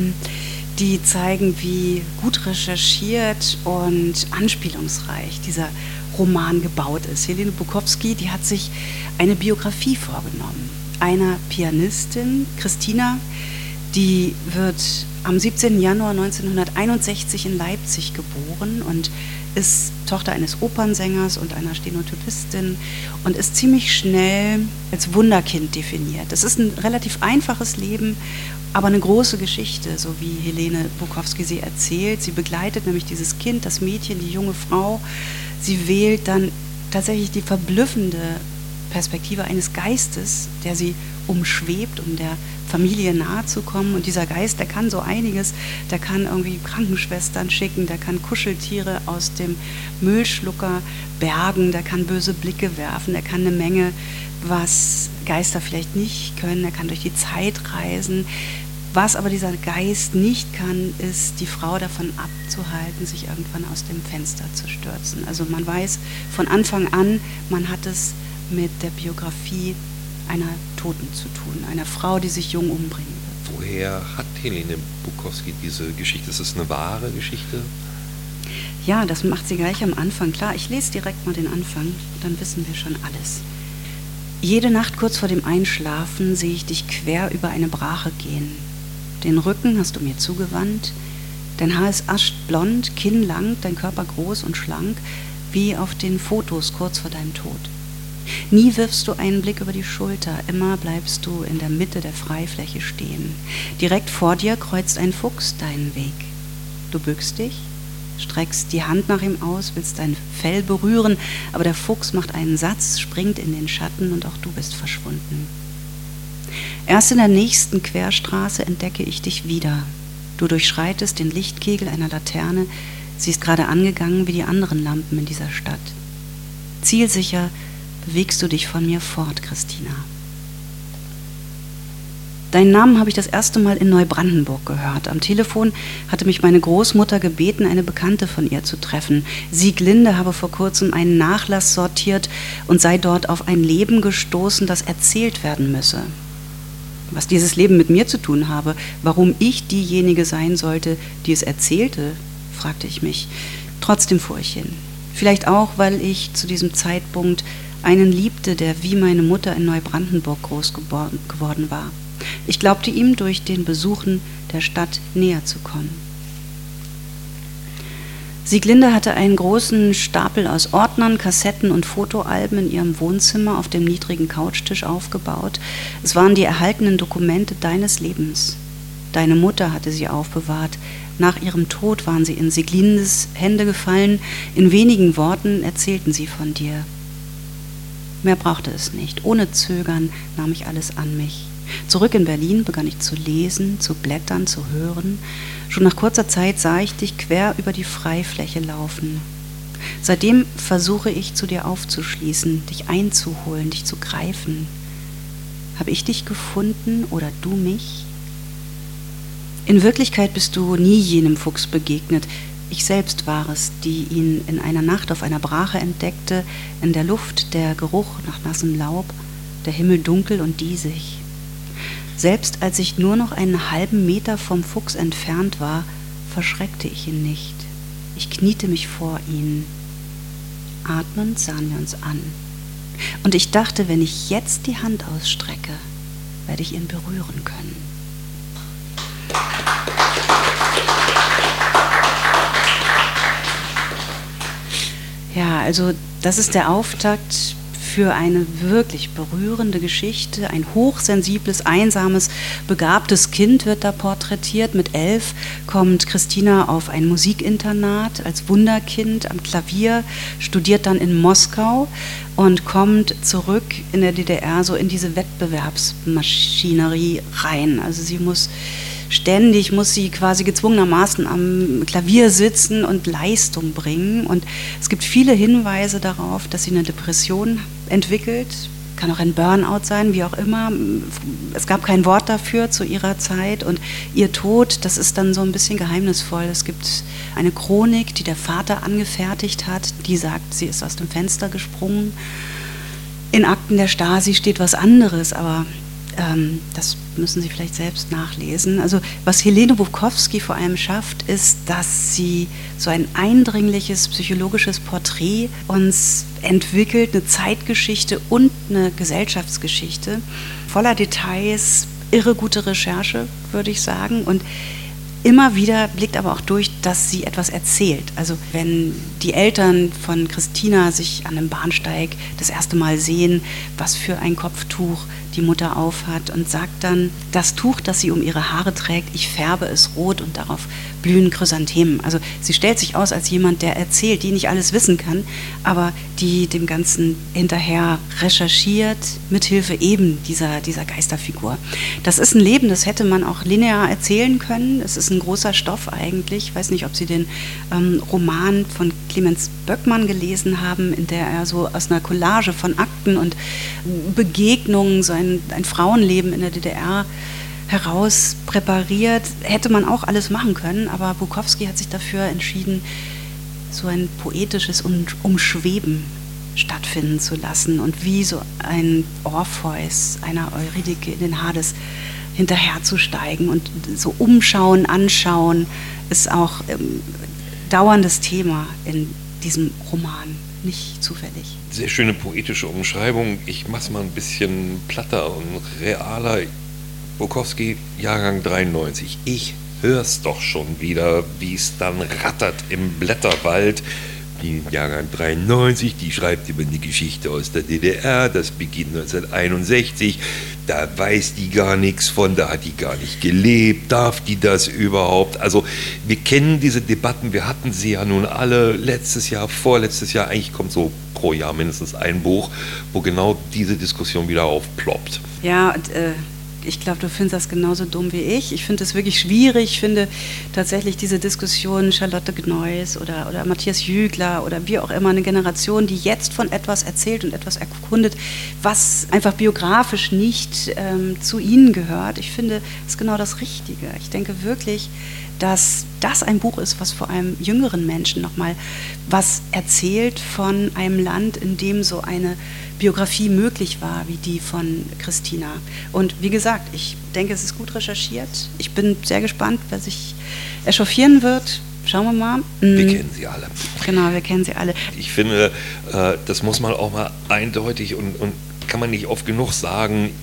die zeigen, wie gut recherchiert und anspielungsreich dieser Roman gebaut ist. Helene Bukowski, die hat sich eine Biografie vorgenommen. Einer Pianistin, Christina, die wird am siebzehnten Januar neunzehnhunderteinundsechzig in Leipzig geboren und ist Tochter eines Opernsängers und einer Stenotypistin und ist ziemlich schnell als Wunderkind definiert. Es ist ein relativ einfaches Leben, aber eine große Geschichte, so wie Helene Bukowski sie erzählt. Sie begleitet nämlich dieses Kind, das Mädchen, die junge Frau. Sie wählt dann tatsächlich die verblüffende Perspektive eines Geistes, der sie umschwebt, um der Familie nahe zu kommen. Und dieser Geist, der kann so einiges, der kann irgendwie Krankenschwestern schicken, der kann Kuscheltiere aus dem Müllschlucker bergen, der kann böse Blicke werfen, der kann eine Menge, was Geister vielleicht nicht können, er kann durch die Zeit reisen. Was aber dieser Geist nicht kann, ist, die Frau davon abzuhalten, sich irgendwann aus dem Fenster zu stürzen. Also man weiß von Anfang an, man hat es mit der Biografie einer Toten zu tun, einer Frau, die sich jung umbringen wird. Woher hat Helene Bukowski diese Geschichte? Ist es eine wahre Geschichte? Ja, das macht sie gleich am Anfang klar. Ich lese direkt mal den Anfang, dann wissen wir schon alles. Jede Nacht kurz vor dem Einschlafen sehe ich dich quer über eine Brache gehen. Den Rücken hast du mir zugewandt, dein Haar ist aschblond, kinnlang, dein Körper groß und schlank, wie auf den Fotos kurz vor deinem Tod. Nie wirfst du einen Blick über die Schulter, immer bleibst du in der Mitte der Freifläche stehen. Direkt vor dir kreuzt ein Fuchs deinen Weg. Du bückst dich, streckst die Hand nach ihm aus, willst dein Fell berühren, aber der Fuchs macht einen Satz, springt in den Schatten und auch du bist verschwunden. Erst in der nächsten Querstraße entdecke ich dich wieder. Du durchschreitest den Lichtkegel einer Laterne, sie ist gerade angegangen wie die anderen Lampen in dieser Stadt. Zielsicher bewegst du dich von mir fort, Christina. Deinen Namen habe ich das erste Mal in Neubrandenburg gehört. Am Telefon hatte mich meine Großmutter gebeten, eine Bekannte von ihr zu treffen. Sieglinde habe vor kurzem einen Nachlass sortiert und sei dort auf ein Leben gestoßen, das erzählt werden müsse. Was dieses Leben mit mir zu tun habe, warum ich diejenige sein sollte, die es erzählte, fragte ich mich. Trotzdem fuhr ich hin. Vielleicht auch, weil ich zu diesem Zeitpunkt einen liebte, der wie meine Mutter in Neubrandenburg groß geboren, geworden war. Ich glaubte ihm, durch den Besuchen der Stadt näher zu kommen. Sieglinde hatte einen großen Stapel aus Ordnern, Kassetten und Fotoalben in ihrem Wohnzimmer auf dem niedrigen Couchtisch aufgebaut. Es waren die erhaltenen Dokumente deines Lebens. Deine Mutter hatte sie aufbewahrt. Nach ihrem Tod waren sie in Sieglindes Hände gefallen. In wenigen Worten erzählten sie von dir. Mehr brauchte es nicht. Ohne Zögern nahm ich alles an mich. Zurück in Berlin begann ich zu lesen, zu blättern, zu hören. Schon nach kurzer Zeit sah ich dich quer über die Freifläche laufen. Seitdem versuche ich, zu dir aufzuschließen, dich einzuholen, dich zu greifen. Habe ich dich gefunden oder du mich? In Wirklichkeit bist du nie jenem Fuchs begegnet. Ich selbst war es, die ihn in einer Nacht auf einer Brache entdeckte, in der Luft der Geruch nach nassem Laub, der Himmel dunkel und diesig. Selbst als ich nur noch einen halben Meter vom Fuchs entfernt war, verschreckte ich ihn nicht. Ich kniete mich vor ihn. Atmend sahen wir uns an. Und ich dachte, wenn ich jetzt die Hand ausstrecke, werde ich ihn berühren können. Ja, also das ist der Auftakt für eine wirklich berührende Geschichte. Ein hochsensibles, einsames, begabtes Kind wird da porträtiert. Mit elf kommt Christina auf ein Musikinternat als Wunderkind am Klavier, studiert dann in Moskau und kommt zurück in der D D R so in diese Wettbewerbsmaschinerie rein. Also sie muss ständig, muss sie quasi gezwungenermaßen am Klavier sitzen und Leistung bringen. Und es gibt viele Hinweise darauf, dass sie eine Depression entwickelt. Kann auch ein Burnout sein, wie auch immer. Es gab kein Wort dafür zu ihrer Zeit. Und ihr Tod, das ist dann so ein bisschen geheimnisvoll. Es gibt eine Chronik, die der Vater angefertigt hat, die sagt, sie ist aus dem Fenster gesprungen. In Akten der Stasi steht was anderes, aber ähm, das müssen Sie vielleicht selbst nachlesen. Also was Helene Bukowski vor allem schafft, ist, dass sie so ein eindringliches psychologisches Porträt uns entwickelt, eine Zeitgeschichte und eine Gesellschaftsgeschichte, voller Details, irre gute Recherche, würde ich sagen. Und immer wieder blickt aber auch durch, dass sie etwas erzählt. Also wenn die Eltern von Christina sich an einem Bahnsteig das erste Mal sehen, was für ein Kopftuch die Mutter aufhat und sagt dann, das Tuch, das sie um ihre Haare trägt, ich färbe es rot und darauf blühen Chrysanthemen. Also sie stellt sich aus als jemand, der erzählt, die nicht alles wissen kann, aber die dem Ganzen hinterher recherchiert, mithilfe eben dieser, dieser Geisterfigur. Das ist ein Leben, das hätte man auch linear erzählen können. Es ist ein großer Stoff eigentlich. Ich weiß nicht, ob Sie den ähm, Roman von Clemens Böckmann gelesen haben, in der er so aus einer Collage von Akten und Begegnungen so ein, ein Frauenleben in der D D R heraus präpariert. Hätte man auch alles machen können, aber Bukowski hat sich dafür entschieden, so ein poetisches Umschweben stattfinden zu lassen und wie so ein Orpheus einer Eurydike in den Hades hinterherzusteigen und so umschauen, anschauen, ist auch ähm, dauerndes Thema in diesem Roman, nicht zufällig. Sehr schöne poetische Umschreibung. Ich mache es mal ein bisschen platter und realer. Bukowski, Jahrgang dreiundneunzig. Ich hör's doch schon wieder, wie es dann rattert im Blätterwald. Die Jahrgang dreiundneunzig, die schreibt über die Geschichte aus der D D R, das beginnt neunzehnhunderteinundsechzig, da weiß die gar nichts von, da hat die gar nicht gelebt, darf die das überhaupt? Also wir kennen diese Debatten, wir hatten sie ja nun alle letztes Jahr, vorletztes Jahr, eigentlich kommt so pro Jahr mindestens ein Buch, wo genau diese Diskussion wieder aufploppt. Ja, und, äh ich glaube, du findest das genauso dumm wie ich. Ich finde es wirklich schwierig. Ich finde tatsächlich diese Diskussion, Charlotte Gneuss oder, oder Matthias Jügler oder wie auch immer, eine Generation, die jetzt von etwas erzählt und etwas erkundet, was einfach biografisch nicht ähm, zu ihnen gehört. Ich finde, das ist genau das Richtige. Ich denke wirklich, dass das ein Buch ist, was vor allem jüngeren Menschen nochmal was erzählt von einem Land, in dem so eine Biografie möglich war, wie die von Christina. Und wie gesagt, ich denke, es ist gut recherchiert. Ich bin sehr gespannt, wer sich echauffieren wird. Schauen wir mal. Wir kennen sie alle. Genau, wir kennen sie alle. Ich finde, das muss man auch mal eindeutig und, und kann man nicht oft genug sagen,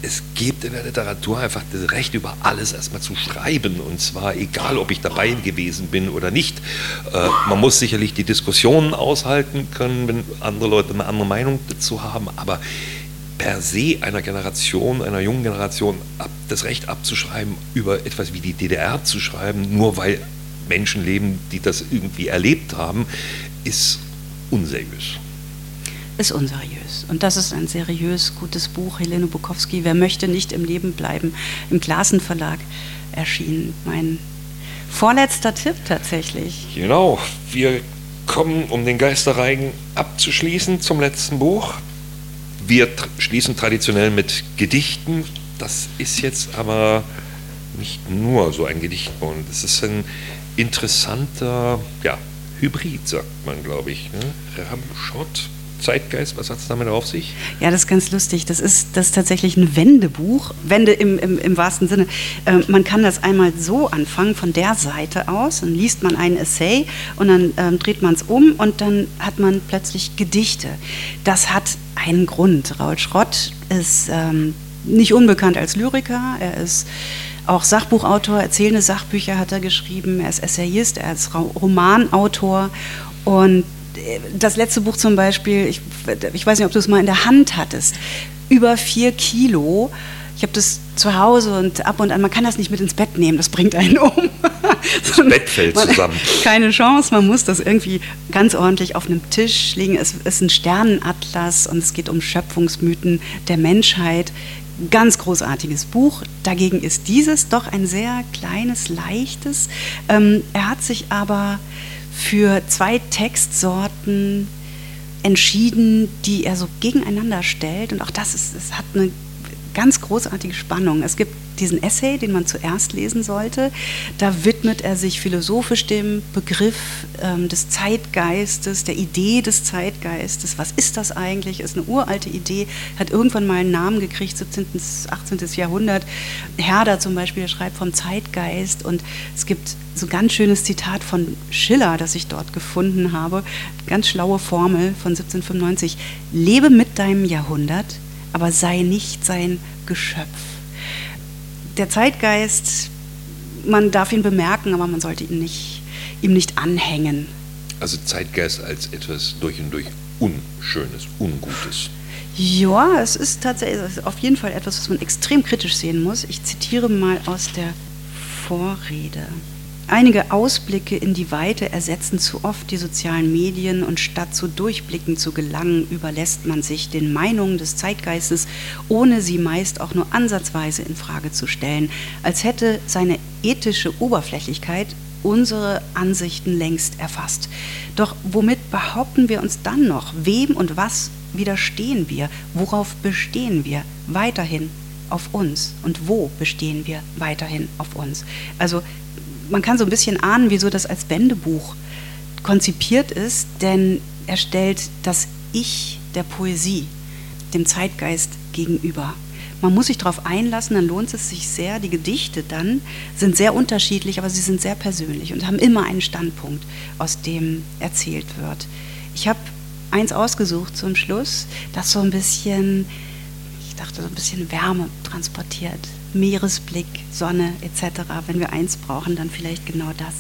es gibt in der Literatur einfach das Recht, über alles erstmal zu schreiben. Und zwar egal, ob ich dabei gewesen bin oder nicht. Äh, man muss sicherlich die Diskussionen aushalten können, wenn andere Leute eine andere Meinung dazu haben. Aber per se einer Generation, einer jungen Generation, ab, das Recht abzuschreiben, über etwas wie die D D R zu schreiben, nur weil Menschen leben, die das irgendwie erlebt haben, ist unseriös. Ist unseriös. Und das ist ein seriös, gutes Buch. Helene Bukowski, Wer möchte nicht im Leben bleiben, im Glassen Verlag erschienen. Mein vorletzter Tipp tatsächlich. Genau. Wir kommen, um den Geisterreigen abzuschließen, zum letzten Buch. Wir tr- schließen traditionell mit Gedichten. Das ist jetzt aber nicht nur so ein Gedichtbund. Es ist ein interessanter, ja, Hybrid, sagt man, glaube ich. Ne? Ramschott, Zeitgeist, was hat es damit auf sich? Ja, das ist ganz lustig. Das ist, das ist tatsächlich ein Wendebuch. Wende im, im, im wahrsten Sinne. Äh, man kann das einmal so anfangen, von der Seite aus. Dann liest man einen Essay und dann ähm, dreht man es um und dann hat man plötzlich Gedichte. Das hat einen Grund. Raoul Schrott ist ähm, nicht unbekannt als Lyriker. Er ist auch Sachbuchautor, erzählende Sachbücher hat er geschrieben. Er ist Essayist, er ist Romanautor. Und das letzte Buch zum Beispiel, ich, ich weiß nicht, ob du es mal in der Hand hattest, über vier Kilo. Ich habe das zu Hause und ab und an, man kann das nicht mit ins Bett nehmen, das bringt einen um. Das Bett fällt zusammen. Keine Chance, man muss das irgendwie ganz ordentlich auf einem Tisch legen. Es ist ein Sternenatlas und es geht um Schöpfungsmythen der Menschheit. Ganz großartiges Buch. Dagegen ist dieses doch ein sehr kleines, leichtes. Ähm, er hat sich aber für zwei Textsorten entschieden, die er so gegeneinander stellt. Und auch das ist, es hat eine ganz großartige Spannung. Es gibt diesen Essay, den man zuerst lesen sollte. Da widmet er sich philosophisch dem Begriff ähm, des Zeitgeistes, der Idee des Zeitgeistes. Was ist das eigentlich? Ist eine uralte Idee, hat irgendwann mal einen Namen gekriegt, siebzehnten., achtzehnten. Jahrhundert. Herder zum Beispiel schreibt vom Zeitgeist und es gibt so ein ganz schönes Zitat von Schiller, das ich dort gefunden habe. Ganz schlaue Formel von siebzehnhundertfünfundneunzig. Lebe mit deinem Jahrhundert, aber sei nicht sein Geschöpf. Der Zeitgeist, man darf ihn bemerken, aber man sollte ihn nicht, ihm nicht anhängen. Also Zeitgeist als etwas durch und durch Unschönes, Ungutes. Ja, es ist tatsächlich es ist auf jeden Fall etwas, was man extrem kritisch sehen muss. Ich zitiere mal aus der Vorrede. Einige Ausblicke in die Weite ersetzen zu oft die sozialen Medien und statt zu Durchblicken zu gelangen, überlässt man sich den Meinungen des Zeitgeistes, ohne sie meist auch nur ansatzweise in Frage zu stellen, als hätte seine ethische Oberflächlichkeit unsere Ansichten längst erfasst. Doch womit behaupten wir uns dann noch? Wem und was widerstehen wir? Worauf bestehen wir weiterhin auf uns? Und wo bestehen wir weiterhin auf uns? Also man kann so ein bisschen ahnen, wieso das als Wendebuch konzipiert ist, denn er stellt das Ich der Poesie dem Zeitgeist gegenüber. Man muss sich darauf einlassen, dann lohnt es sich sehr. Die Gedichte dann sind sehr unterschiedlich, aber sie sind sehr persönlich und haben immer einen Standpunkt, aus dem erzählt wird. Ich habe eins ausgesucht zum Schluss, das so ein bisschen, ich dachte, so ein bisschen Wärme transportiert. Meeresblick, Sonne et cetera. Wenn wir eins brauchen, dann vielleicht genau das.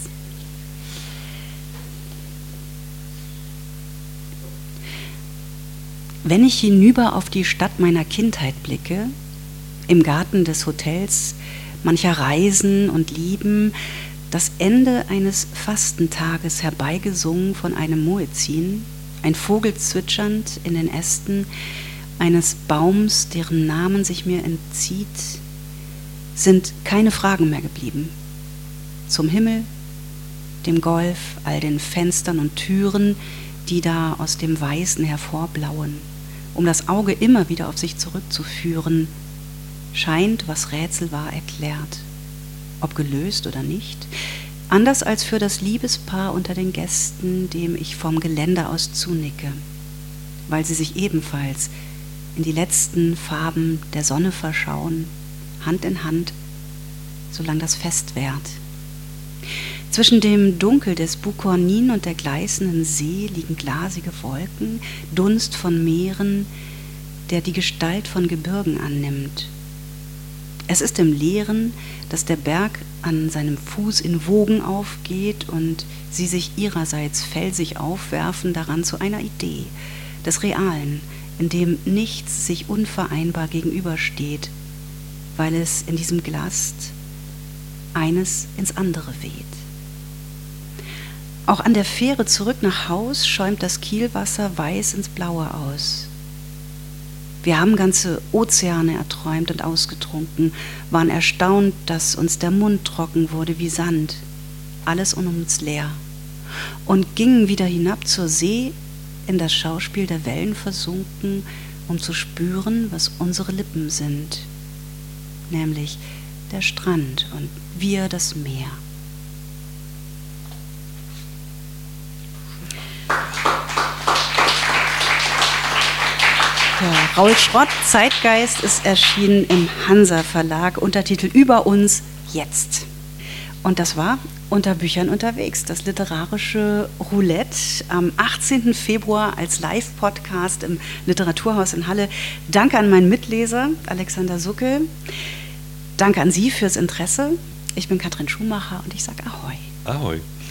Wenn ich hinüber auf die Stadt meiner Kindheit blicke, im Garten des Hotels, mancher Reisen und Lieben, das Ende eines Fastentages herbeigesungen von einem Muezzin, ein Vogel zwitschernd in den Ästen eines Baums, deren Namen sich mir entzieht, sind keine Fragen mehr geblieben. Zum Himmel, dem Golf, all den Fenstern und Türen, die da aus dem Weißen hervorblauen, um das Auge immer wieder auf sich zurückzuführen, scheint, was Rätsel war, erklärt. Ob gelöst oder nicht, anders als für das Liebespaar unter den Gästen, dem ich vom Geländer aus zunicke, weil sie sich ebenfalls in die letzten Farben der Sonne verschauen, Hand in Hand, solange das Fest währt. Zwischen dem Dunkel des Bukornin und der gleißenden See liegen glasige Wolken, Dunst von Meeren, der die Gestalt von Gebirgen annimmt, Es ist im Leeren, dass der Berg an seinem Fuß in Wogen aufgeht und sie sich ihrerseits felsig aufwerfen daran zu einer Idee des Realen, in dem nichts sich unvereinbar gegenübersteht, weil es in diesem Glast eines ins andere weht. Auch an der Fähre zurück nach Haus schäumt das Kielwasser weiß ins Blaue aus. Wir haben ganze Ozeane erträumt und ausgetrunken, waren erstaunt, dass uns der Mund trocken wurde wie Sand, alles um uns leer, und gingen wieder hinab zur See, in das Schauspiel der Wellen versunken, um zu spüren, was unsere Lippen sind, nämlich der Strand und wir das Meer. Ja, Raul Schrott, Zeitgeist, ist erschienen im Hansa Verlag, Untertitel Über uns jetzt. Und das war Unter Büchern unterwegs, das literarische Roulette am achtzehnten Februar als Live-Podcast im Literaturhaus in Halle. Danke an meinen Mitleser Alexander Suckel. Danke an Sie fürs Interesse. Ich bin Katrin Schumacher und ich sage Ahoi. Ahoi.